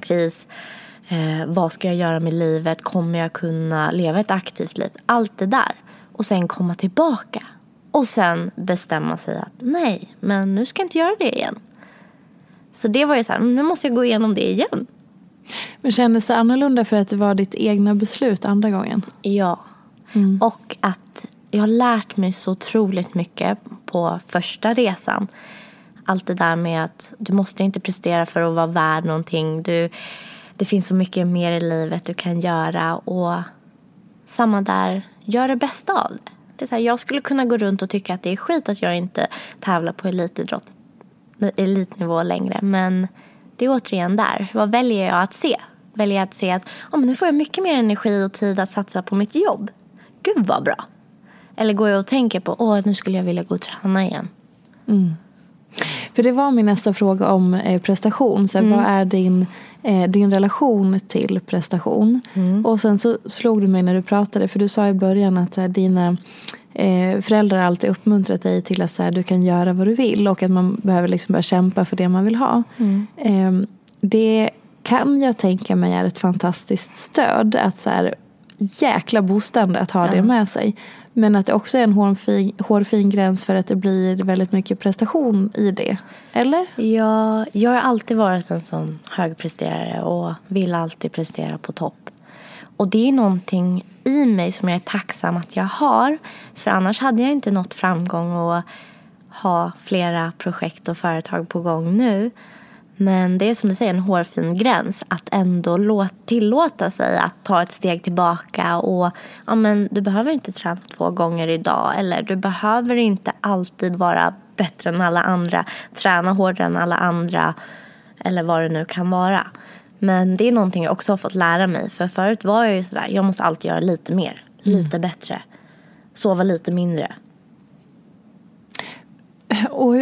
Vad ska jag göra med livet? Kommer jag kunna leva ett aktivt liv? Allt det där. Och sen komma tillbaka. Och sen bestämma sig att nej, men nu ska jag inte göra det igen. Så det var ju så här, nu måste jag gå igenom det igen.
Men kändes det annorlunda för att det var ditt egna beslut andra gången?
Ja. Och att jag har lärt mig så otroligt mycket på första resan. Allt det där med att du måste inte prestera för att vara värd någonting. Det finns så mycket mer i livet du kan göra. Och samma där, gör det bästa av det. Det är så här, jag skulle kunna gå runt och tycka att det är skit att jag inte tävlar på elitnivå längre. Men det är återigen där. Vad väljer jag att se? Väljer jag att se att men nu får jag mycket mer energi och tid att satsa på mitt jobb. Gud vad bra. Eller går jag och tänker på nu skulle jag vilja gå och träna igen.
För det var min nästa fråga om prestation. Så vad är din relation till prestation? Och sen så slog du mig när du pratade. För du sa i början att dina föräldrar alltid uppmuntrat dig till att du kan göra vad du vill. Och att man behöver börja kämpa för det man vill ha. Det kan jag tänka mig är ett fantastiskt stöd. Att jäkla boostande att ha det med sig. Men att det också är en hårfin gräns för att det blir väldigt mycket prestation i det. Eller?
Ja, jag har alltid varit en sån högpresterare och vill alltid prestera på topp. Och det är någonting i mig som jag är tacksam att jag har. För annars hade jag inte nått framgång och ha flera projekt och företag på gång nu. Men det är som du säger en hårfin gräns att ändå tillåta sig att ta ett steg tillbaka och men du behöver inte träna 2 gånger idag eller du behöver inte alltid vara bättre än alla andra, träna hårdare än alla andra eller vad det nu kan vara. Men det är någonting jag också har fått lära mig, för förut var jag ju sådär, jag måste alltid göra lite mer, lite bättre, sova lite mindre.
Och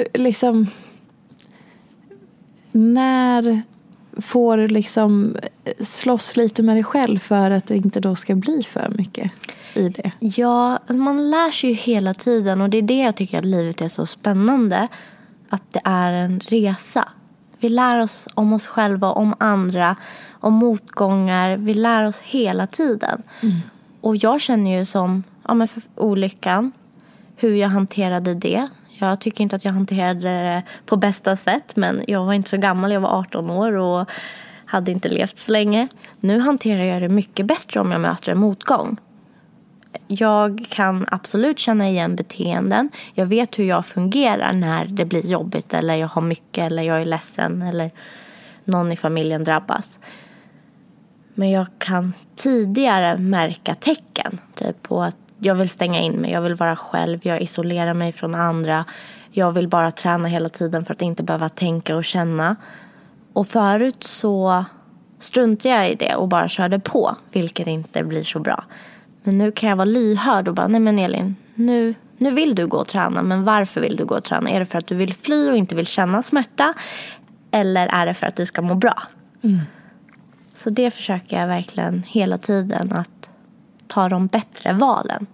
när får du slåss lite med dig själv för att det inte då ska bli för mycket i det? Ja,
man lär sig ju hela tiden och det är det jag tycker att livet är så spännande. att det är en resa. Vi lär oss om oss själva, om andra, om motgångar. Vi lär oss hela tiden. Och jag känner ju som för olyckan, hur jag hanterade det. Jag tycker inte att jag hanterade det på bästa sätt, men jag var inte så gammal, jag var 18 år och hade inte levt så länge. Nu hanterar jag det mycket bättre om jag möter en motgång. Jag kan absolut känna igen beteenden. Jag vet hur jag fungerar när det blir jobbigt eller jag har mycket eller jag är ledsen eller någon i familjen drabbas. Men jag kan tidigare märka tecken typ på att jag vill stänga in mig, jag vill vara själv, jag isolerar mig från andra. Jag vill bara träna hela tiden för att inte behöva tänka och känna. Och förut så struntade jag i det och bara körde på, vilket inte blir så bra. Men nu kan jag vara lyhörd och bara, nej men Elin, nu vill du gå och träna. Men varför vill du gå och träna? Är det för att du vill fly och inte vill känna smärta? Eller är det för att du ska må bra? Så det försöker jag verkligen hela tiden att ta de bättre valen.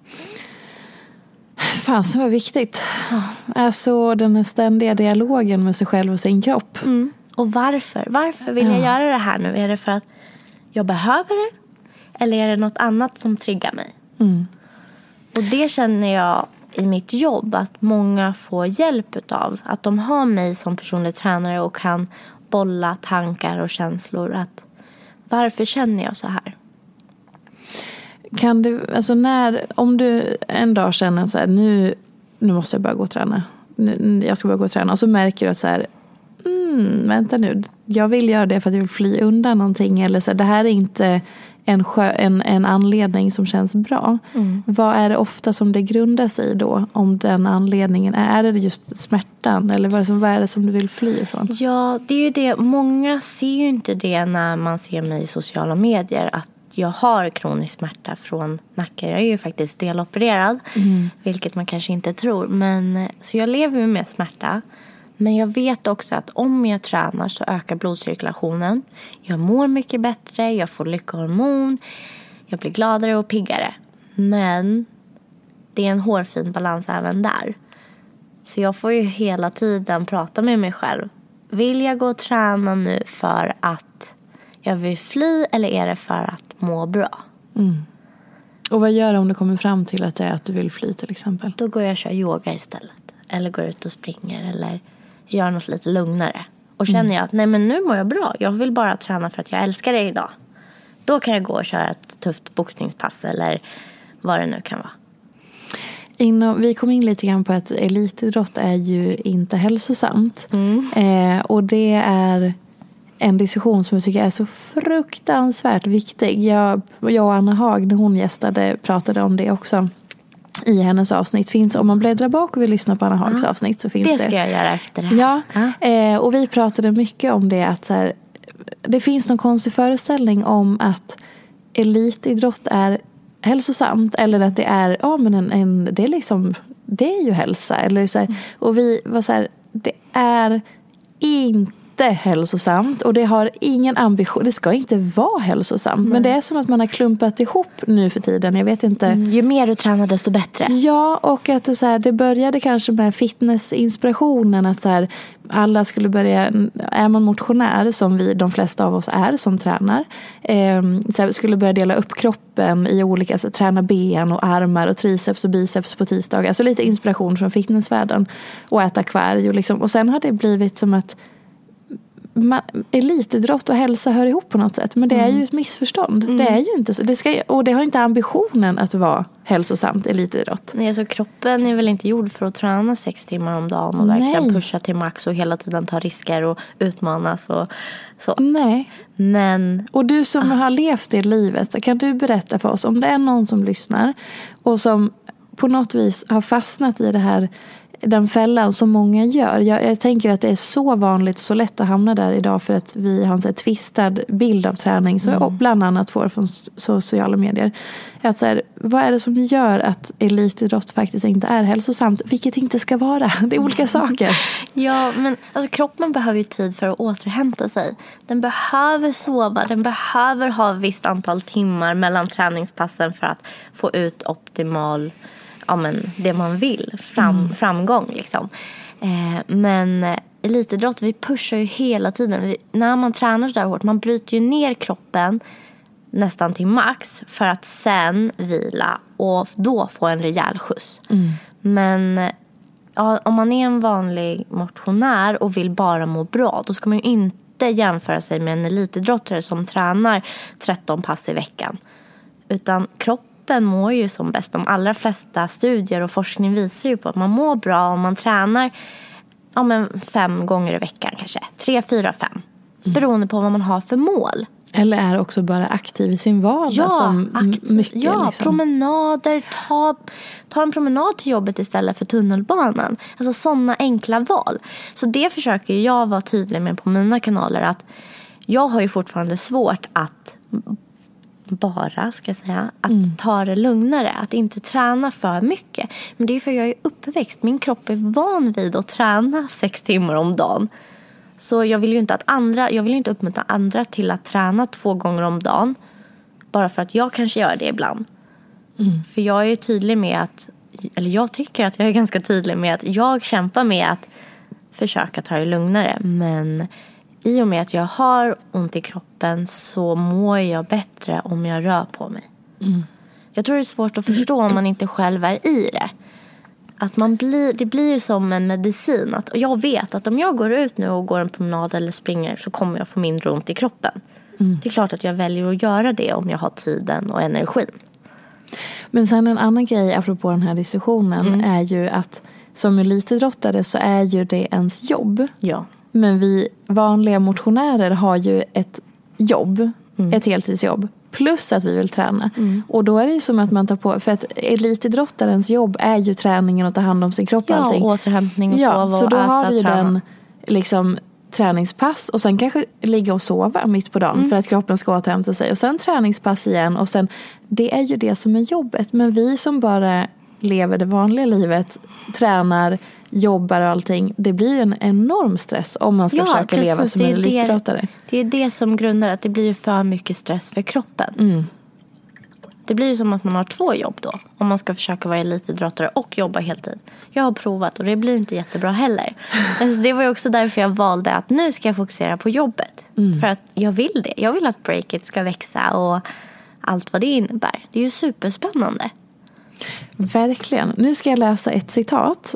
Fan, så var viktigt. Alltså den här ständiga dialogen med sig själv och sin kropp.
Och varför? Varför vill jag göra det här nu? Är det för att jag behöver det? Eller är det något annat som triggar mig? Och det känner jag i mitt jobb att många får hjälp utav. Att de har mig som personlig tränare och kan bolla tankar och känslor. Att varför känner jag så här?
Kan du, alltså om du en dag känner så här, nu måste jag börja gå och träna. Jag ska börja gå och träna. Och så märker du att så här, vänta nu, jag vill göra det för att jag vill fly undan någonting. Eller så här, det här är inte en anledning som känns bra. Vad är det ofta som det grundar sig då? Om den anledningen är det just smärtan? Eller vad är det som du vill fly ifrån?
Ja, det är ju det. Många ser ju inte det när man ser mig i sociala medier. Att jag har kronisk smärta från nacken. Jag är ju faktiskt delopererad. Vilket man kanske inte tror. Så jag lever ju med smärta. Men jag vet också att om jag tränar så ökar blodcirkulationen. Jag mår mycket bättre, jag får lyckohormon. Jag blir gladare och piggare. Men det är en hårfin balans även där. Så jag får ju hela tiden prata med mig själv. Vill jag gå och träna nu för att jag vill fly eller är det för att må bra?
Och vad gör du om du kommer fram till att det är att du vill fly till exempel?
Då går jag och kör yoga istället. Eller går ut och springer eller gör något lite lugnare. Och känner jag att nej men nu mår jag bra. Jag vill bara träna för att jag älskar det idag. Då kan jag gå och köra ett tufft boxningspass eller vad det nu kan vara.
Vi kom in lite grann på att elitidrott är ju inte hälsosamt. Och det är en diskussion som jag tycker är så fruktansvärt viktig. Jag och Anna Haag, när hon gästade, pratade om det också. I hennes avsnitt finns, om man bläddrar bak och vill lyssna på Anna Haags avsnitt så finns det.
Det ska jag göra efter det här.
Ja, och vi pratade mycket om det att så här, det finns någon konstig föreställning om att elitidrott är hälsosamt eller att det är men det är liksom, det är ju hälsa eller så här, och vi var så här, det är inte hälsosamt och det har ingen ambition, det ska inte vara hälsosamt. Men det är som att man har klumpat ihop nu för tiden, jag vet inte.
Ju mer du tränar desto bättre.
Ja, och att det, så här, det började kanske med fitnessinspirationen att så här, alla skulle börja, är man motionär som de flesta av oss är som tränar, så här, skulle börja dela upp kroppen i olika, så träna ben och armar och triceps och biceps på tisdagar, alltså lite inspiration från fitnessvärlden och äta kvarg och liksom, och sen har det blivit som att elitidrott och hälsa hör ihop på något sätt. Men det är ju ett missförstånd. Det är ju inte så. Och det har inte ambitionen att vara hälsosamt elitidrott.
Nej, så kroppen är väl inte gjord för att träna 6 timmar om dagen och verkligen pusha till max och hela tiden ta risker och utmanas och så.
Nej.
Men
och du som har levt det livet, så kan du berätta för oss om det är någon som lyssnar och som på något vis har fastnat i det här, den fällan som många gör. Jag tänker att det är så vanligt, så lätt att hamna där idag för att vi har en så här tvistad bild av träning som jag bland annat får från sociala medier. Att så här, vad är det som gör att elitidrott faktiskt inte är hälsosamt, vilket inte ska vara? Det är olika saker.
Ja, men alltså, kroppen behöver ju tid för att återhämta sig. Den behöver sova, den behöver ha ett visst antal timmar mellan träningspassen för att få ut optimal det man vill, framgång liksom. Men elitidrott, vi pushar ju hela tiden. När man tränar så där hårt, man bryter ju ner kroppen nästan till max för att sen vila och då få en rejäl skjuts. Men om man är en vanlig motionär och vill bara må bra, då ska man ju inte jämföra sig med en elitidrottare som tränar 13 pass i veckan. Utan kroppen mår ju som bäst. De allra flesta studier och forskning visar ju på att man mår bra om man tränar 5 gånger i veckan kanske. 3, 4, 5. Beroende på vad man har för mål.
Eller är också bara aktiv i sin vardag som mycket.
Ja,
liksom.
Promenader. Ta en promenad till jobbet istället för tunnelbanan. Alltså sådana enkla val. Så det försöker jag vara tydlig med på mina kanaler. Att jag har ju fortfarande svårt att ta det lugnare. Att inte träna för mycket. Men det är för jag är uppväxt. Min kropp är van vid att träna 6 timmar om dagen. Så jag vill ju inte uppmuntra andra till att träna 2 gånger om dagen. Bara för att jag kanske gör det ibland. För jag är tydlig med jag tycker att jag är ganska tydlig med att jag kämpar med att försöka ta det lugnare. Men i och med att jag har ont i kroppen så mår jag bättre om jag rör på mig. Jag tror det är svårt att förstå om man inte själv är i det. Att det blir som en medicin. Och jag vet att om jag går ut nu och går en promenad eller springer så kommer jag få mindre ont i kroppen. Det är klart att jag väljer att göra det om jag har tiden och energin.
Men sen en annan grej apropå den här diskussionen är ju att som elitidrottare så är ju det ens jobb.
Ja.
Men vi vanliga motionärer har ju ett jobb, ett heltidsjobb. Plus att vi vill träna. Och då är det ju som att man tar på... För att elitidrottarens jobb är ju träningen och ta hand om sin kropp och allting.
Ja, återhämtning och sova och
så då
äta,
har vi
träna.
den liksom träningspass och sen kanske ligga och sova mitt på dagen för att kroppen ska återhämta sig. Och sen träningspass igen och sen... Det är ju det som är jobbet. Men vi som bara lever det vanliga livet, tränar, jobbar och allting. Det blir ju en enorm stress om man ska försöka leva som en elitidrottare.
Det är det som grundar att det blir för mycket stress för kroppen. Det blir ju som att man har 2 jobb då. Om man ska försöka vara elitidrottare och jobba heltid. Jag har provat och det blir inte jättebra heller. Alltså det var ju också därför jag valde att nu ska jag fokusera på jobbet. För att jag vill det. Jag vill att Breakit ska växa och allt vad det innebär. Det är ju superspännande.
Verkligen. Nu ska jag läsa ett citat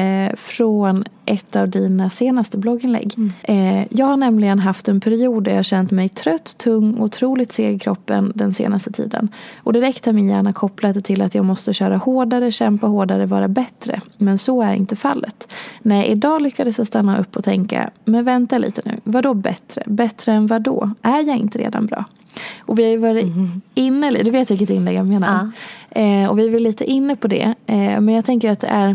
från ett av dina senaste blogginlägg. Jag har nämligen haft en period där jag känt mig trött, tung och otroligt seg i kroppen den senaste tiden. Och direkt har min hjärna kopplat det till att jag måste köra hårdare, kämpa hårdare, vara bättre. Men så är inte fallet. Nej, idag lyckades jag stanna upp och tänka, men vänta lite nu. Vadå bättre? Bättre än vad då? Är jag inte redan bra? Och vi har ju varit inne, du vet vilket inlägg jag menar. Och vi är väl lite inne på det. Men jag tänker att det är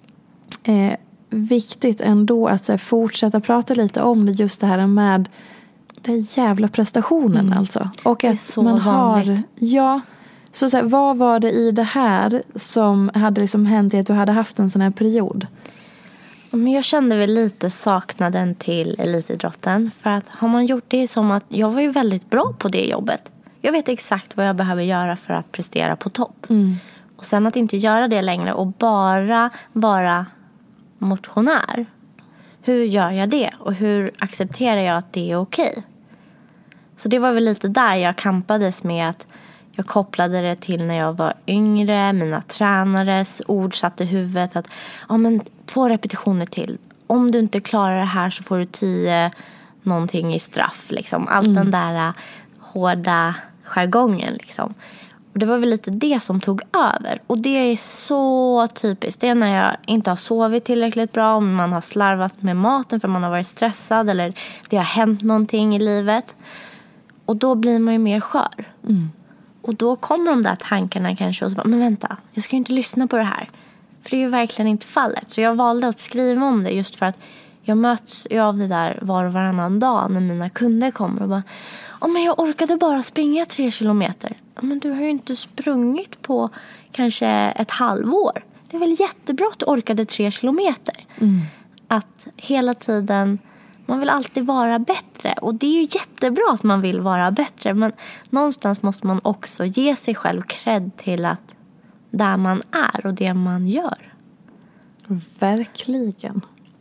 viktigt ändå att så här, fortsätta prata lite om det, just det här med den jävla prestationen alltså. Och att
så
man
vanligt.
Så här, vad var det i det här som hade liksom hänt i att du hade haft en sån här period?
Men jag kände väl lite saknaden till elitidrotten. För att har man gjort det som att jag var ju väldigt bra på det jobbet. Jag vet exakt vad jag behöver göra för att prestera på topp. Och sen att inte göra det längre och bara vara motionär. Hur gör jag det? Och hur accepterar jag att det är okej? Så det var väl lite där jag kampades med att jag kopplade det till när jag var yngre. Mina tränares ord satt i huvudet att 2 repetitioner till. Om du inte klarar det här så får du 10 någonting i straff. Liksom. Allt den där hårda jargongen. Liksom. Och det var väl lite det som tog över. Och det är så typiskt. Det är när jag inte har sovit tillräckligt bra. Om man har slarvat med maten för man har varit stressad. Eller det har hänt någonting i livet. Och då blir man ju mer skör. Och då kommer de där tankarna kanske och så bara, men vänta, jag ska ju inte lyssna på det här. För det är ju verkligen inte fallet. Så jag valde att skriva om det just för att jag möts av det där var och varannan dag när mina kunder kommer och bara, men jag orkade bara springa 3 kilometer. Men du har ju inte sprungit på kanske ett halvår. Det är väl jättebra att du orkade 3 kilometer. Att hela tiden... Man vill alltid vara bättre. Och det är ju jättebra att man vill vara bättre. Men någonstans måste man också ge sig själv cred till att där man är och det man gör.
Verkligen.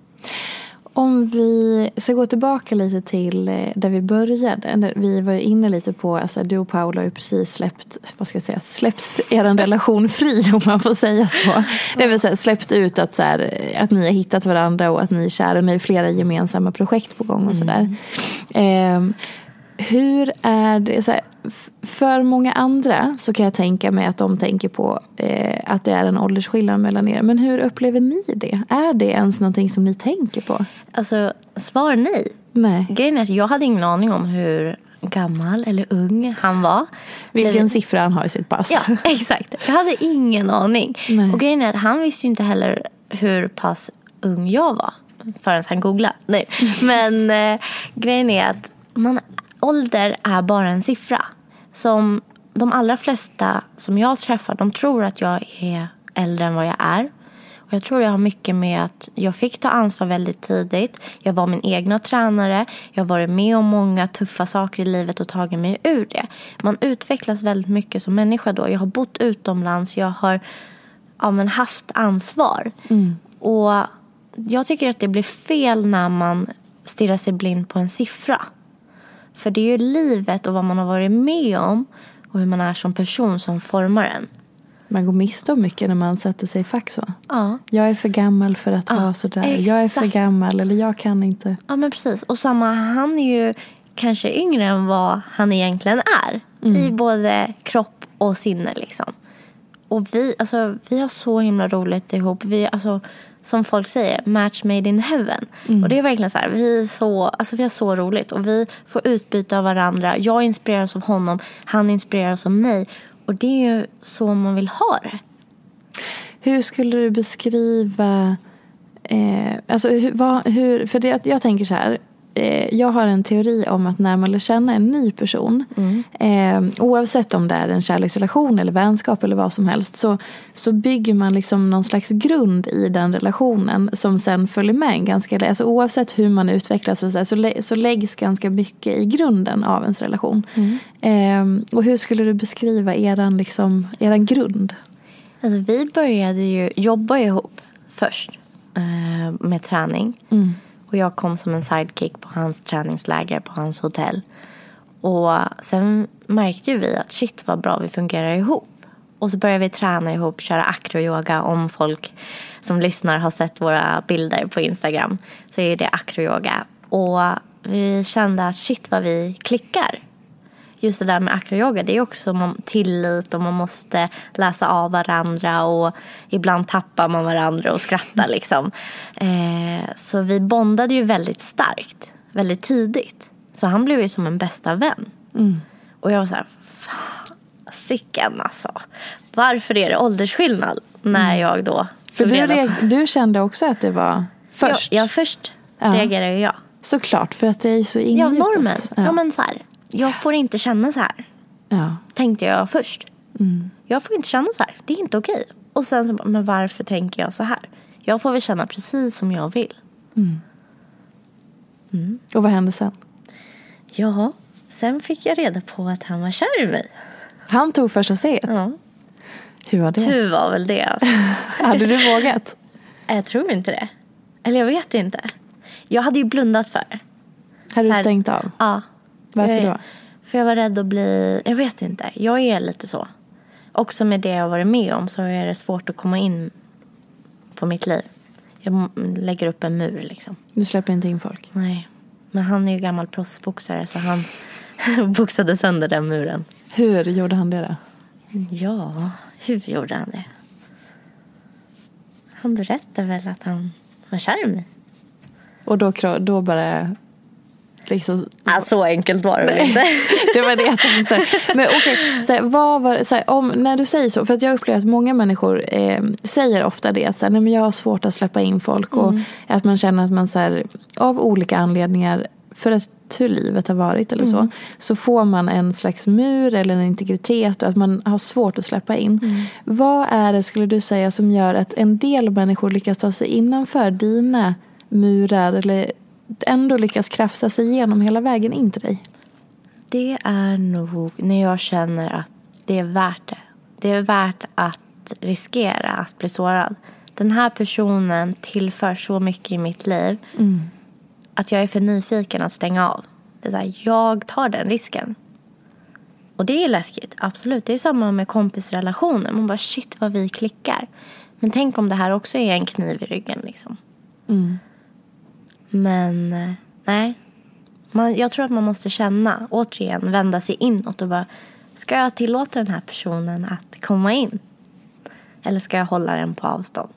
Om vi ska gå tillbaka lite till där vi började. Vi var ju inne lite på, alltså du och Paula har ju precis släppt er relation fri, om man får säga så. Det vill säga släppt ut att, så här, att ni har hittat varandra och att ni är kära och ni har flera gemensamma projekt på gång och sådär. Hur är det så här, för många andra så kan jag tänka mig att de tänker på att det är en åldersskillnad mellan er. Men hur upplever ni det? Är det ens någonting som ni tänker på?
Alltså, svar nej.
Nej.
Grejen är att jag hade ingen aning om hur gammal eller ung han var.
Vilken siffra han har i sitt pass.
Ja, exakt. Jag hade ingen aning.
Nej.
Och grejen är att han visste ju inte heller hur pass ung jag var förrän han googlade. Nej. Men grejen är att ålder är bara en siffra. Som de allra flesta som jag träffar, de tror att jag är äldre än vad jag är. Och jag tror jag har mycket med att jag fick ta ansvar väldigt tidigt. Jag var min egna tränare. Jag har varit med om många tuffa saker i livet och tagit mig ur det. Man utvecklas väldigt mycket som människa då. Jag har bott utomlands. Jag har haft ansvar. Och jag tycker att det blir fel när man stirrar sig blind på en siffra. För det är ju livet och vad man har varit med om och hur man är som person som formar en.
Man går miste om mycket när man sätter sig i fack så.
Ja.
Jag är för gammal för att vara sådär.
Exakt.
Jag är för gammal eller jag kan inte.
Ja, men precis. Och han är ju kanske yngre än vad han egentligen är. I både kropp och sinne liksom. Och vi har så himla roligt ihop. Som folk säger, match made in heaven. Och det är verkligen så här, vi har så roligt. Och vi får utbyta av varandra. Jag inspireras av honom, han inspireras av mig. Och det är ju så man vill ha det.
Hur skulle du beskriva... för det, jag tänker så här... jag har en teori om att när man lär känna en ny person, oavsett om det är en kärleksrelation eller vänskap eller vad som helst, så bygger man liksom någon slags grund i den relationen som sen följer med en ganska, alltså oavsett hur man utvecklas så läggs ganska mycket i grunden av ens relation. Och hur skulle du beskriva eran grund?
Alltså, vi började ju jobba ihop först med träning. Och jag kom som en sidekick på hans träningsläger på hans hotell. Och sen märkte ju vi att shit vad bra vi fungerar ihop. Och så började vi träna ihop, köra acroyoga. Om folk som lyssnar har sett våra bilder på Instagram så är det acroyoga. Och vi kände att shit vad vi klickar. Just det där med acroyoga, det är också tillit och man måste läsa av varandra och ibland tappar man varandra och skrattar liksom. Så vi bondade ju väldigt starkt, väldigt tidigt. Så han blev ju som en bästa vän. Och jag var så här, fan, sicken alltså. Varför är det åldersskillnad när jag då...
För du kände också att det var först?
Ja, först reagerade jag.
Såklart, för att det är så ingjutet.
Ja, normen. Ja, men så här. Jag får inte känna så här.
Ja.
Tänkte jag först. Jag får inte känna så här. Det är inte okej. Och sen så, men varför tänker jag så här? Jag får väl känna precis som jag vill.
Och vad hände sen?
Ja, sen fick jag reda på att han var kär i mig.
Han tog första steget?
Ja.
Hur var det?
Tur var väl det.
Hade du vågat?
Jag tror inte det. Eller jag vet inte. Jag hade ju blundat för det.
Hade du stängt av?
Ja.
Varför då?
För jag var rädd att bli... Jag vet inte. Jag är lite så. Också med det jag har varit med om så är det svårt att komma in på mitt liv. Jag lägger upp en mur liksom.
Du släpper inte in folk?
Nej. Men han är ju gammal proffsboxare så han boxade sönder den muren.
Hur gjorde han det då?
Ja, hur gjorde han det? Han berättade väl att han var kär i mig. Och
då bara... Liksom...
Så enkelt var det väl inte.
Det var det jag tänkte. Men okej, när du säger så, för att jag upplever att många människor säger ofta det, så här, nej, men jag har svårt att släppa in folk och att man känner att man så här, av olika anledningar, för att hur livet har varit eller så får man en slags mur eller en integritet och att man har svårt att släppa in. Vad är det, skulle du säga, som gör att en del människor lyckas ta sig innanför dina murar eller ändå lyckas krafsa sig igenom hela vägen in till dig?
Det är nog när jag känner att det är värt det. Det är värt att riskera att bli sårad. Den här personen tillför så mycket i mitt liv. att jag är för nyfiken att stänga av. Det är så här, jag tar den risken. Och det är läskigt, absolut. Det är samma med kompisrelationer. Man bara, shit vad vi klickar. Men tänk om det här också är en kniv i ryggen liksom. Men nej. Jag tror att man måste känna, återigen, vända sig inåt och bara, ska jag tillåta den här personen att komma in? Eller ska jag hålla den på avstånd?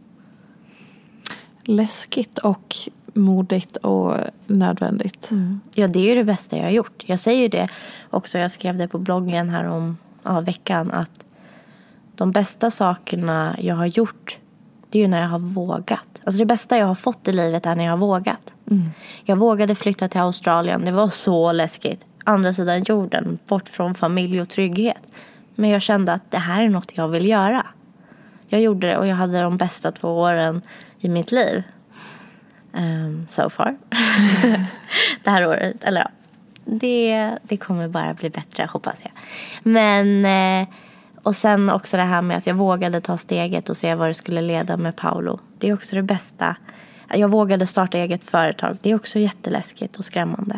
Läskigt och modigt och nödvändigt.
Ja, det är ju det bästa jag har gjort. Jag säger ju det också, jag skrev det på bloggen här om veckan, att de bästa sakerna jag har gjort, det är ju när jag har vågat. Alltså det bästa jag har fått i livet är när jag har vågat. Jag vågade flytta till Australien, det var så läskigt. Andra sidan jorden, bort från familj och trygghet. Men jag kände att det här är något jag vill göra. Jag gjorde det och jag hade de bästa 2 åren i mitt liv. So far. Det här året, eller ja. Det kommer bara bli bättre, hoppas jag. Men, och sen också det här med att jag vågade ta steget och se vad det skulle leda med Paolo. Det är också det bästa. Jag vågade starta eget företag. Det är också jätteläskigt och skrämmande.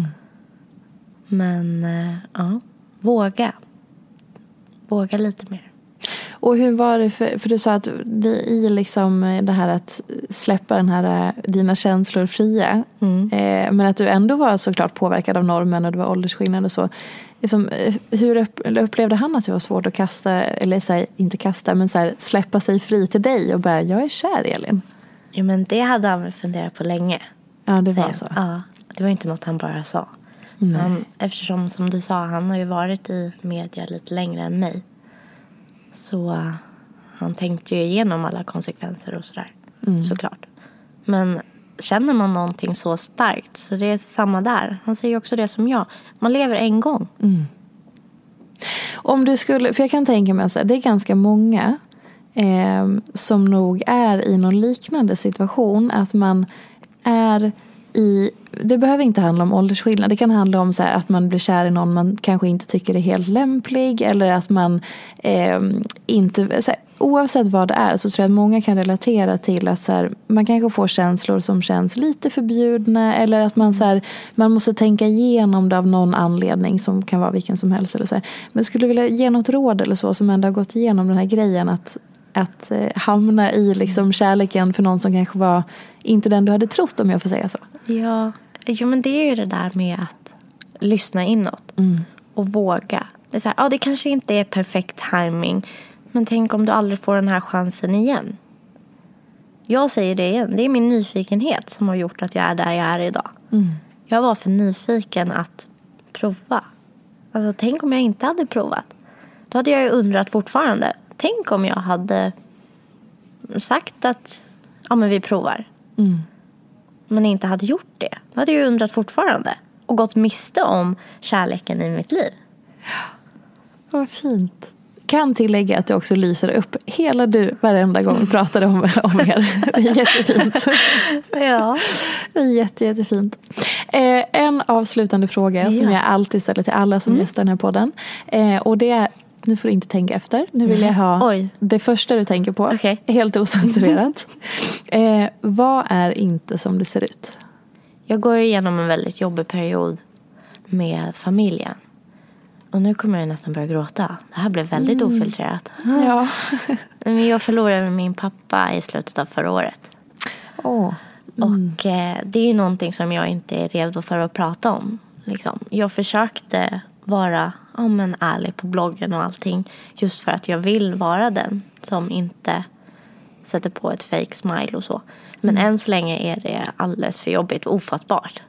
Men, ja, våga. Våga lite mer.
Och hur var det, för du sa att i liksom det här att släppa den här, dina känslor fria, men att du ändå var såklart påverkad av normen och det var åldersskillnad och så. Liksom, hur upplevde han att det var svårt att kasta, eller så här, inte kasta, men så här, släppa sig fri till dig och bara, jag är kär, Elin?
Ja, men det hade han väl funderat på länge.
Ja, det var så.
Ja, det var inte något han bara sa. Eftersom, som du sa, han har ju varit i media lite längre än mig. Så han tänkte ju igenom alla konsekvenser och sådär. Såklart. Men känner man någonting så starkt, så det är samma där. Han säger ju också det som jag. Man lever en gång.
Om du skulle, för jag kan tänka mig att det är ganska många som nog är i någon liknande situation, att man är i, det behöver inte handla om åldersskillnad. Det kan handla om så här, att man blir kär i någon man kanske inte tycker är helt lämplig, eller att man inte, så här, oavsett vad det är, så tror jag att många kan relatera till att så här, man kanske får känslor som känns lite förbjudna, eller att man så här, man måste tänka igenom det av någon anledning som kan vara vilken som helst eller så här. Men skulle du vilja ge något råd eller så, som ändå har gått igenom den här grejen att hamna i liksom kärleken för någon som kanske var inte den du hade trott, om jag får säga så?
Ja, men det är ju det där med att lyssna inåt och våga. Det är så här, ja, det kanske inte är perfekt timing, men tänk om du aldrig får den här chansen igen. Jag säger det igen, det är min nyfikenhet som har gjort att jag är där jag är idag. Jag var för nyfiken att prova. Alltså, tänk om jag inte hade provat. Då hade jag ju undrat fortfarande. Tänk om jag hade sagt att ja, men vi provar. Men inte hade gjort det. Då hade jag undrat fortfarande. Och gått miste om kärleken i mitt liv.
Vad fint. Kan tillägga att du också lyser upp hela du varenda gång pratade om er. Det är jättefint.
Ja.
Det är jättefint. En avslutande fråga som jag alltid ställer till alla som gästar den här podden. Och det är, nu får du inte tänka efter. Nu vill jag ha det första du tänker på.
Okay.
Helt osensurerat. Vad är inte som det ser ut?
Jag går igenom en väldigt jobbig period med familjen. Och nu kommer jag nästan börja gråta. Det här blev väldigt ofiltrerat.
Ja.
Men jag förlorade min pappa i slutet av förra året. Och det är ju någonting som jag inte är redo för att prata om. Liksom. Jag försökte vara ärlig på bloggen och allting. Just för att jag vill vara den som inte sätter på ett fake smile och så. Men än så länge är det alldeles för jobbigt och ofattbart.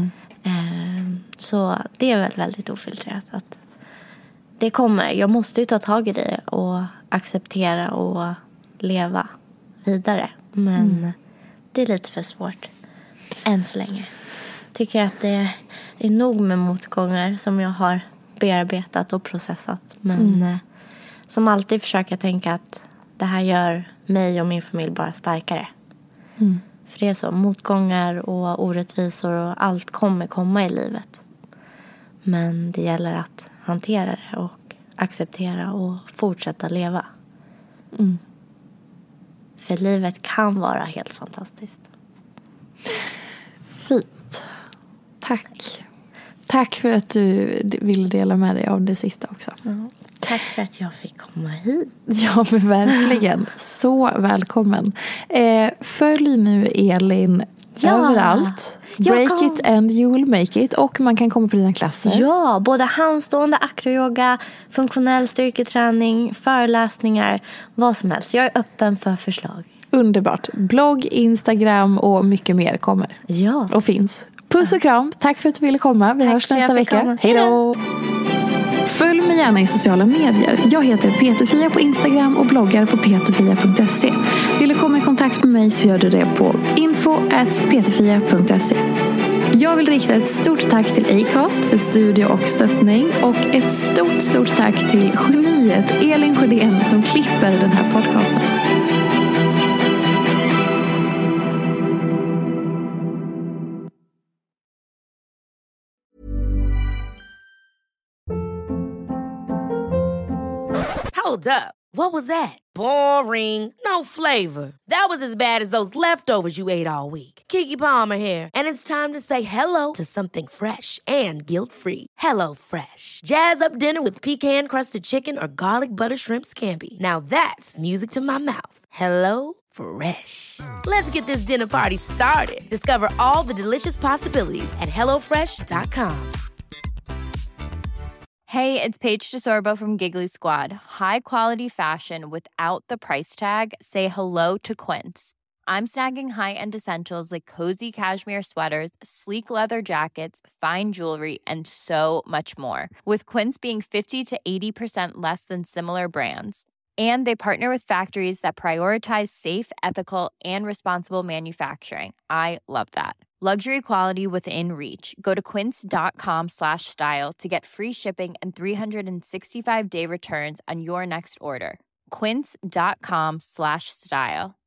Så det är väl väldigt ofiltrerat att det kommer. Jag måste ju ta tag i det och acceptera och leva vidare. Men det är lite för svårt än så länge. Tycker att det är nog med motgångar som jag har bearbetat och processat. Men som alltid försöker jag tänka att det här gör mig och min familj bara starkare. För det är så, motgångar och orättvisor och allt kommer komma i livet. Men det gäller att hantera det och acceptera och fortsätta leva. För livet kan vara helt fantastiskt.
fint. Tack. Tack för att du ville dela med dig av det sista också.
Tack för att jag fick komma hit.
Ja, men verkligen. Så välkommen. Följ nu Elin överallt. Break it and you will make it. Och man kan komma på dina klasser.
Ja, både handstående, acroyoga, funktionell styrketräning, föreläsningar, vad som helst. Jag är öppen för förslag.
Underbart. Blogg, Instagram och mycket mer kommer.
Ja.
Och finns. Puss och kram. Tack för att du ville komma. Vi hörs nästa vecka. Hej då! Följ mig gärna i sociala medier. Jag heter Peterfia på Instagram och bloggar på peterfia.se. Vill du komma i kontakt med mig så gör du det på info@peterfia.se. Jag vill rikta ett stort tack till Acast för studio och stöttning. Och ett stort tack till geniet Elin Sjödén som klipper den här podcasten.
Hold up. What was that? Boring. No flavor. That was as bad as those leftovers you ate all week. Keke Palmer here, and it's time to say hello to something fresh and guilt-free. Hello Fresh. Jazz up dinner with pecan-crusted chicken or garlic butter shrimp scampi. Now that's music to my mouth. Hello Fresh. Let's get this dinner party started. Discover all the delicious possibilities at hellofresh.com.
Hey, it's Paige DeSorbo from Giggly Squad. High quality fashion without the price tag. Say hello to Quince. I'm snagging high-end essentials like cozy cashmere sweaters, sleek leather jackets, fine jewelry, and so much more. With Quince being 50 to 80% less than similar brands. And they partner with factories that prioritize safe, ethical, and responsible manufacturing. I love that. Luxury quality within reach. Go to quince.com/style to get free shipping and 365-day returns on your next order. Quince.com/style.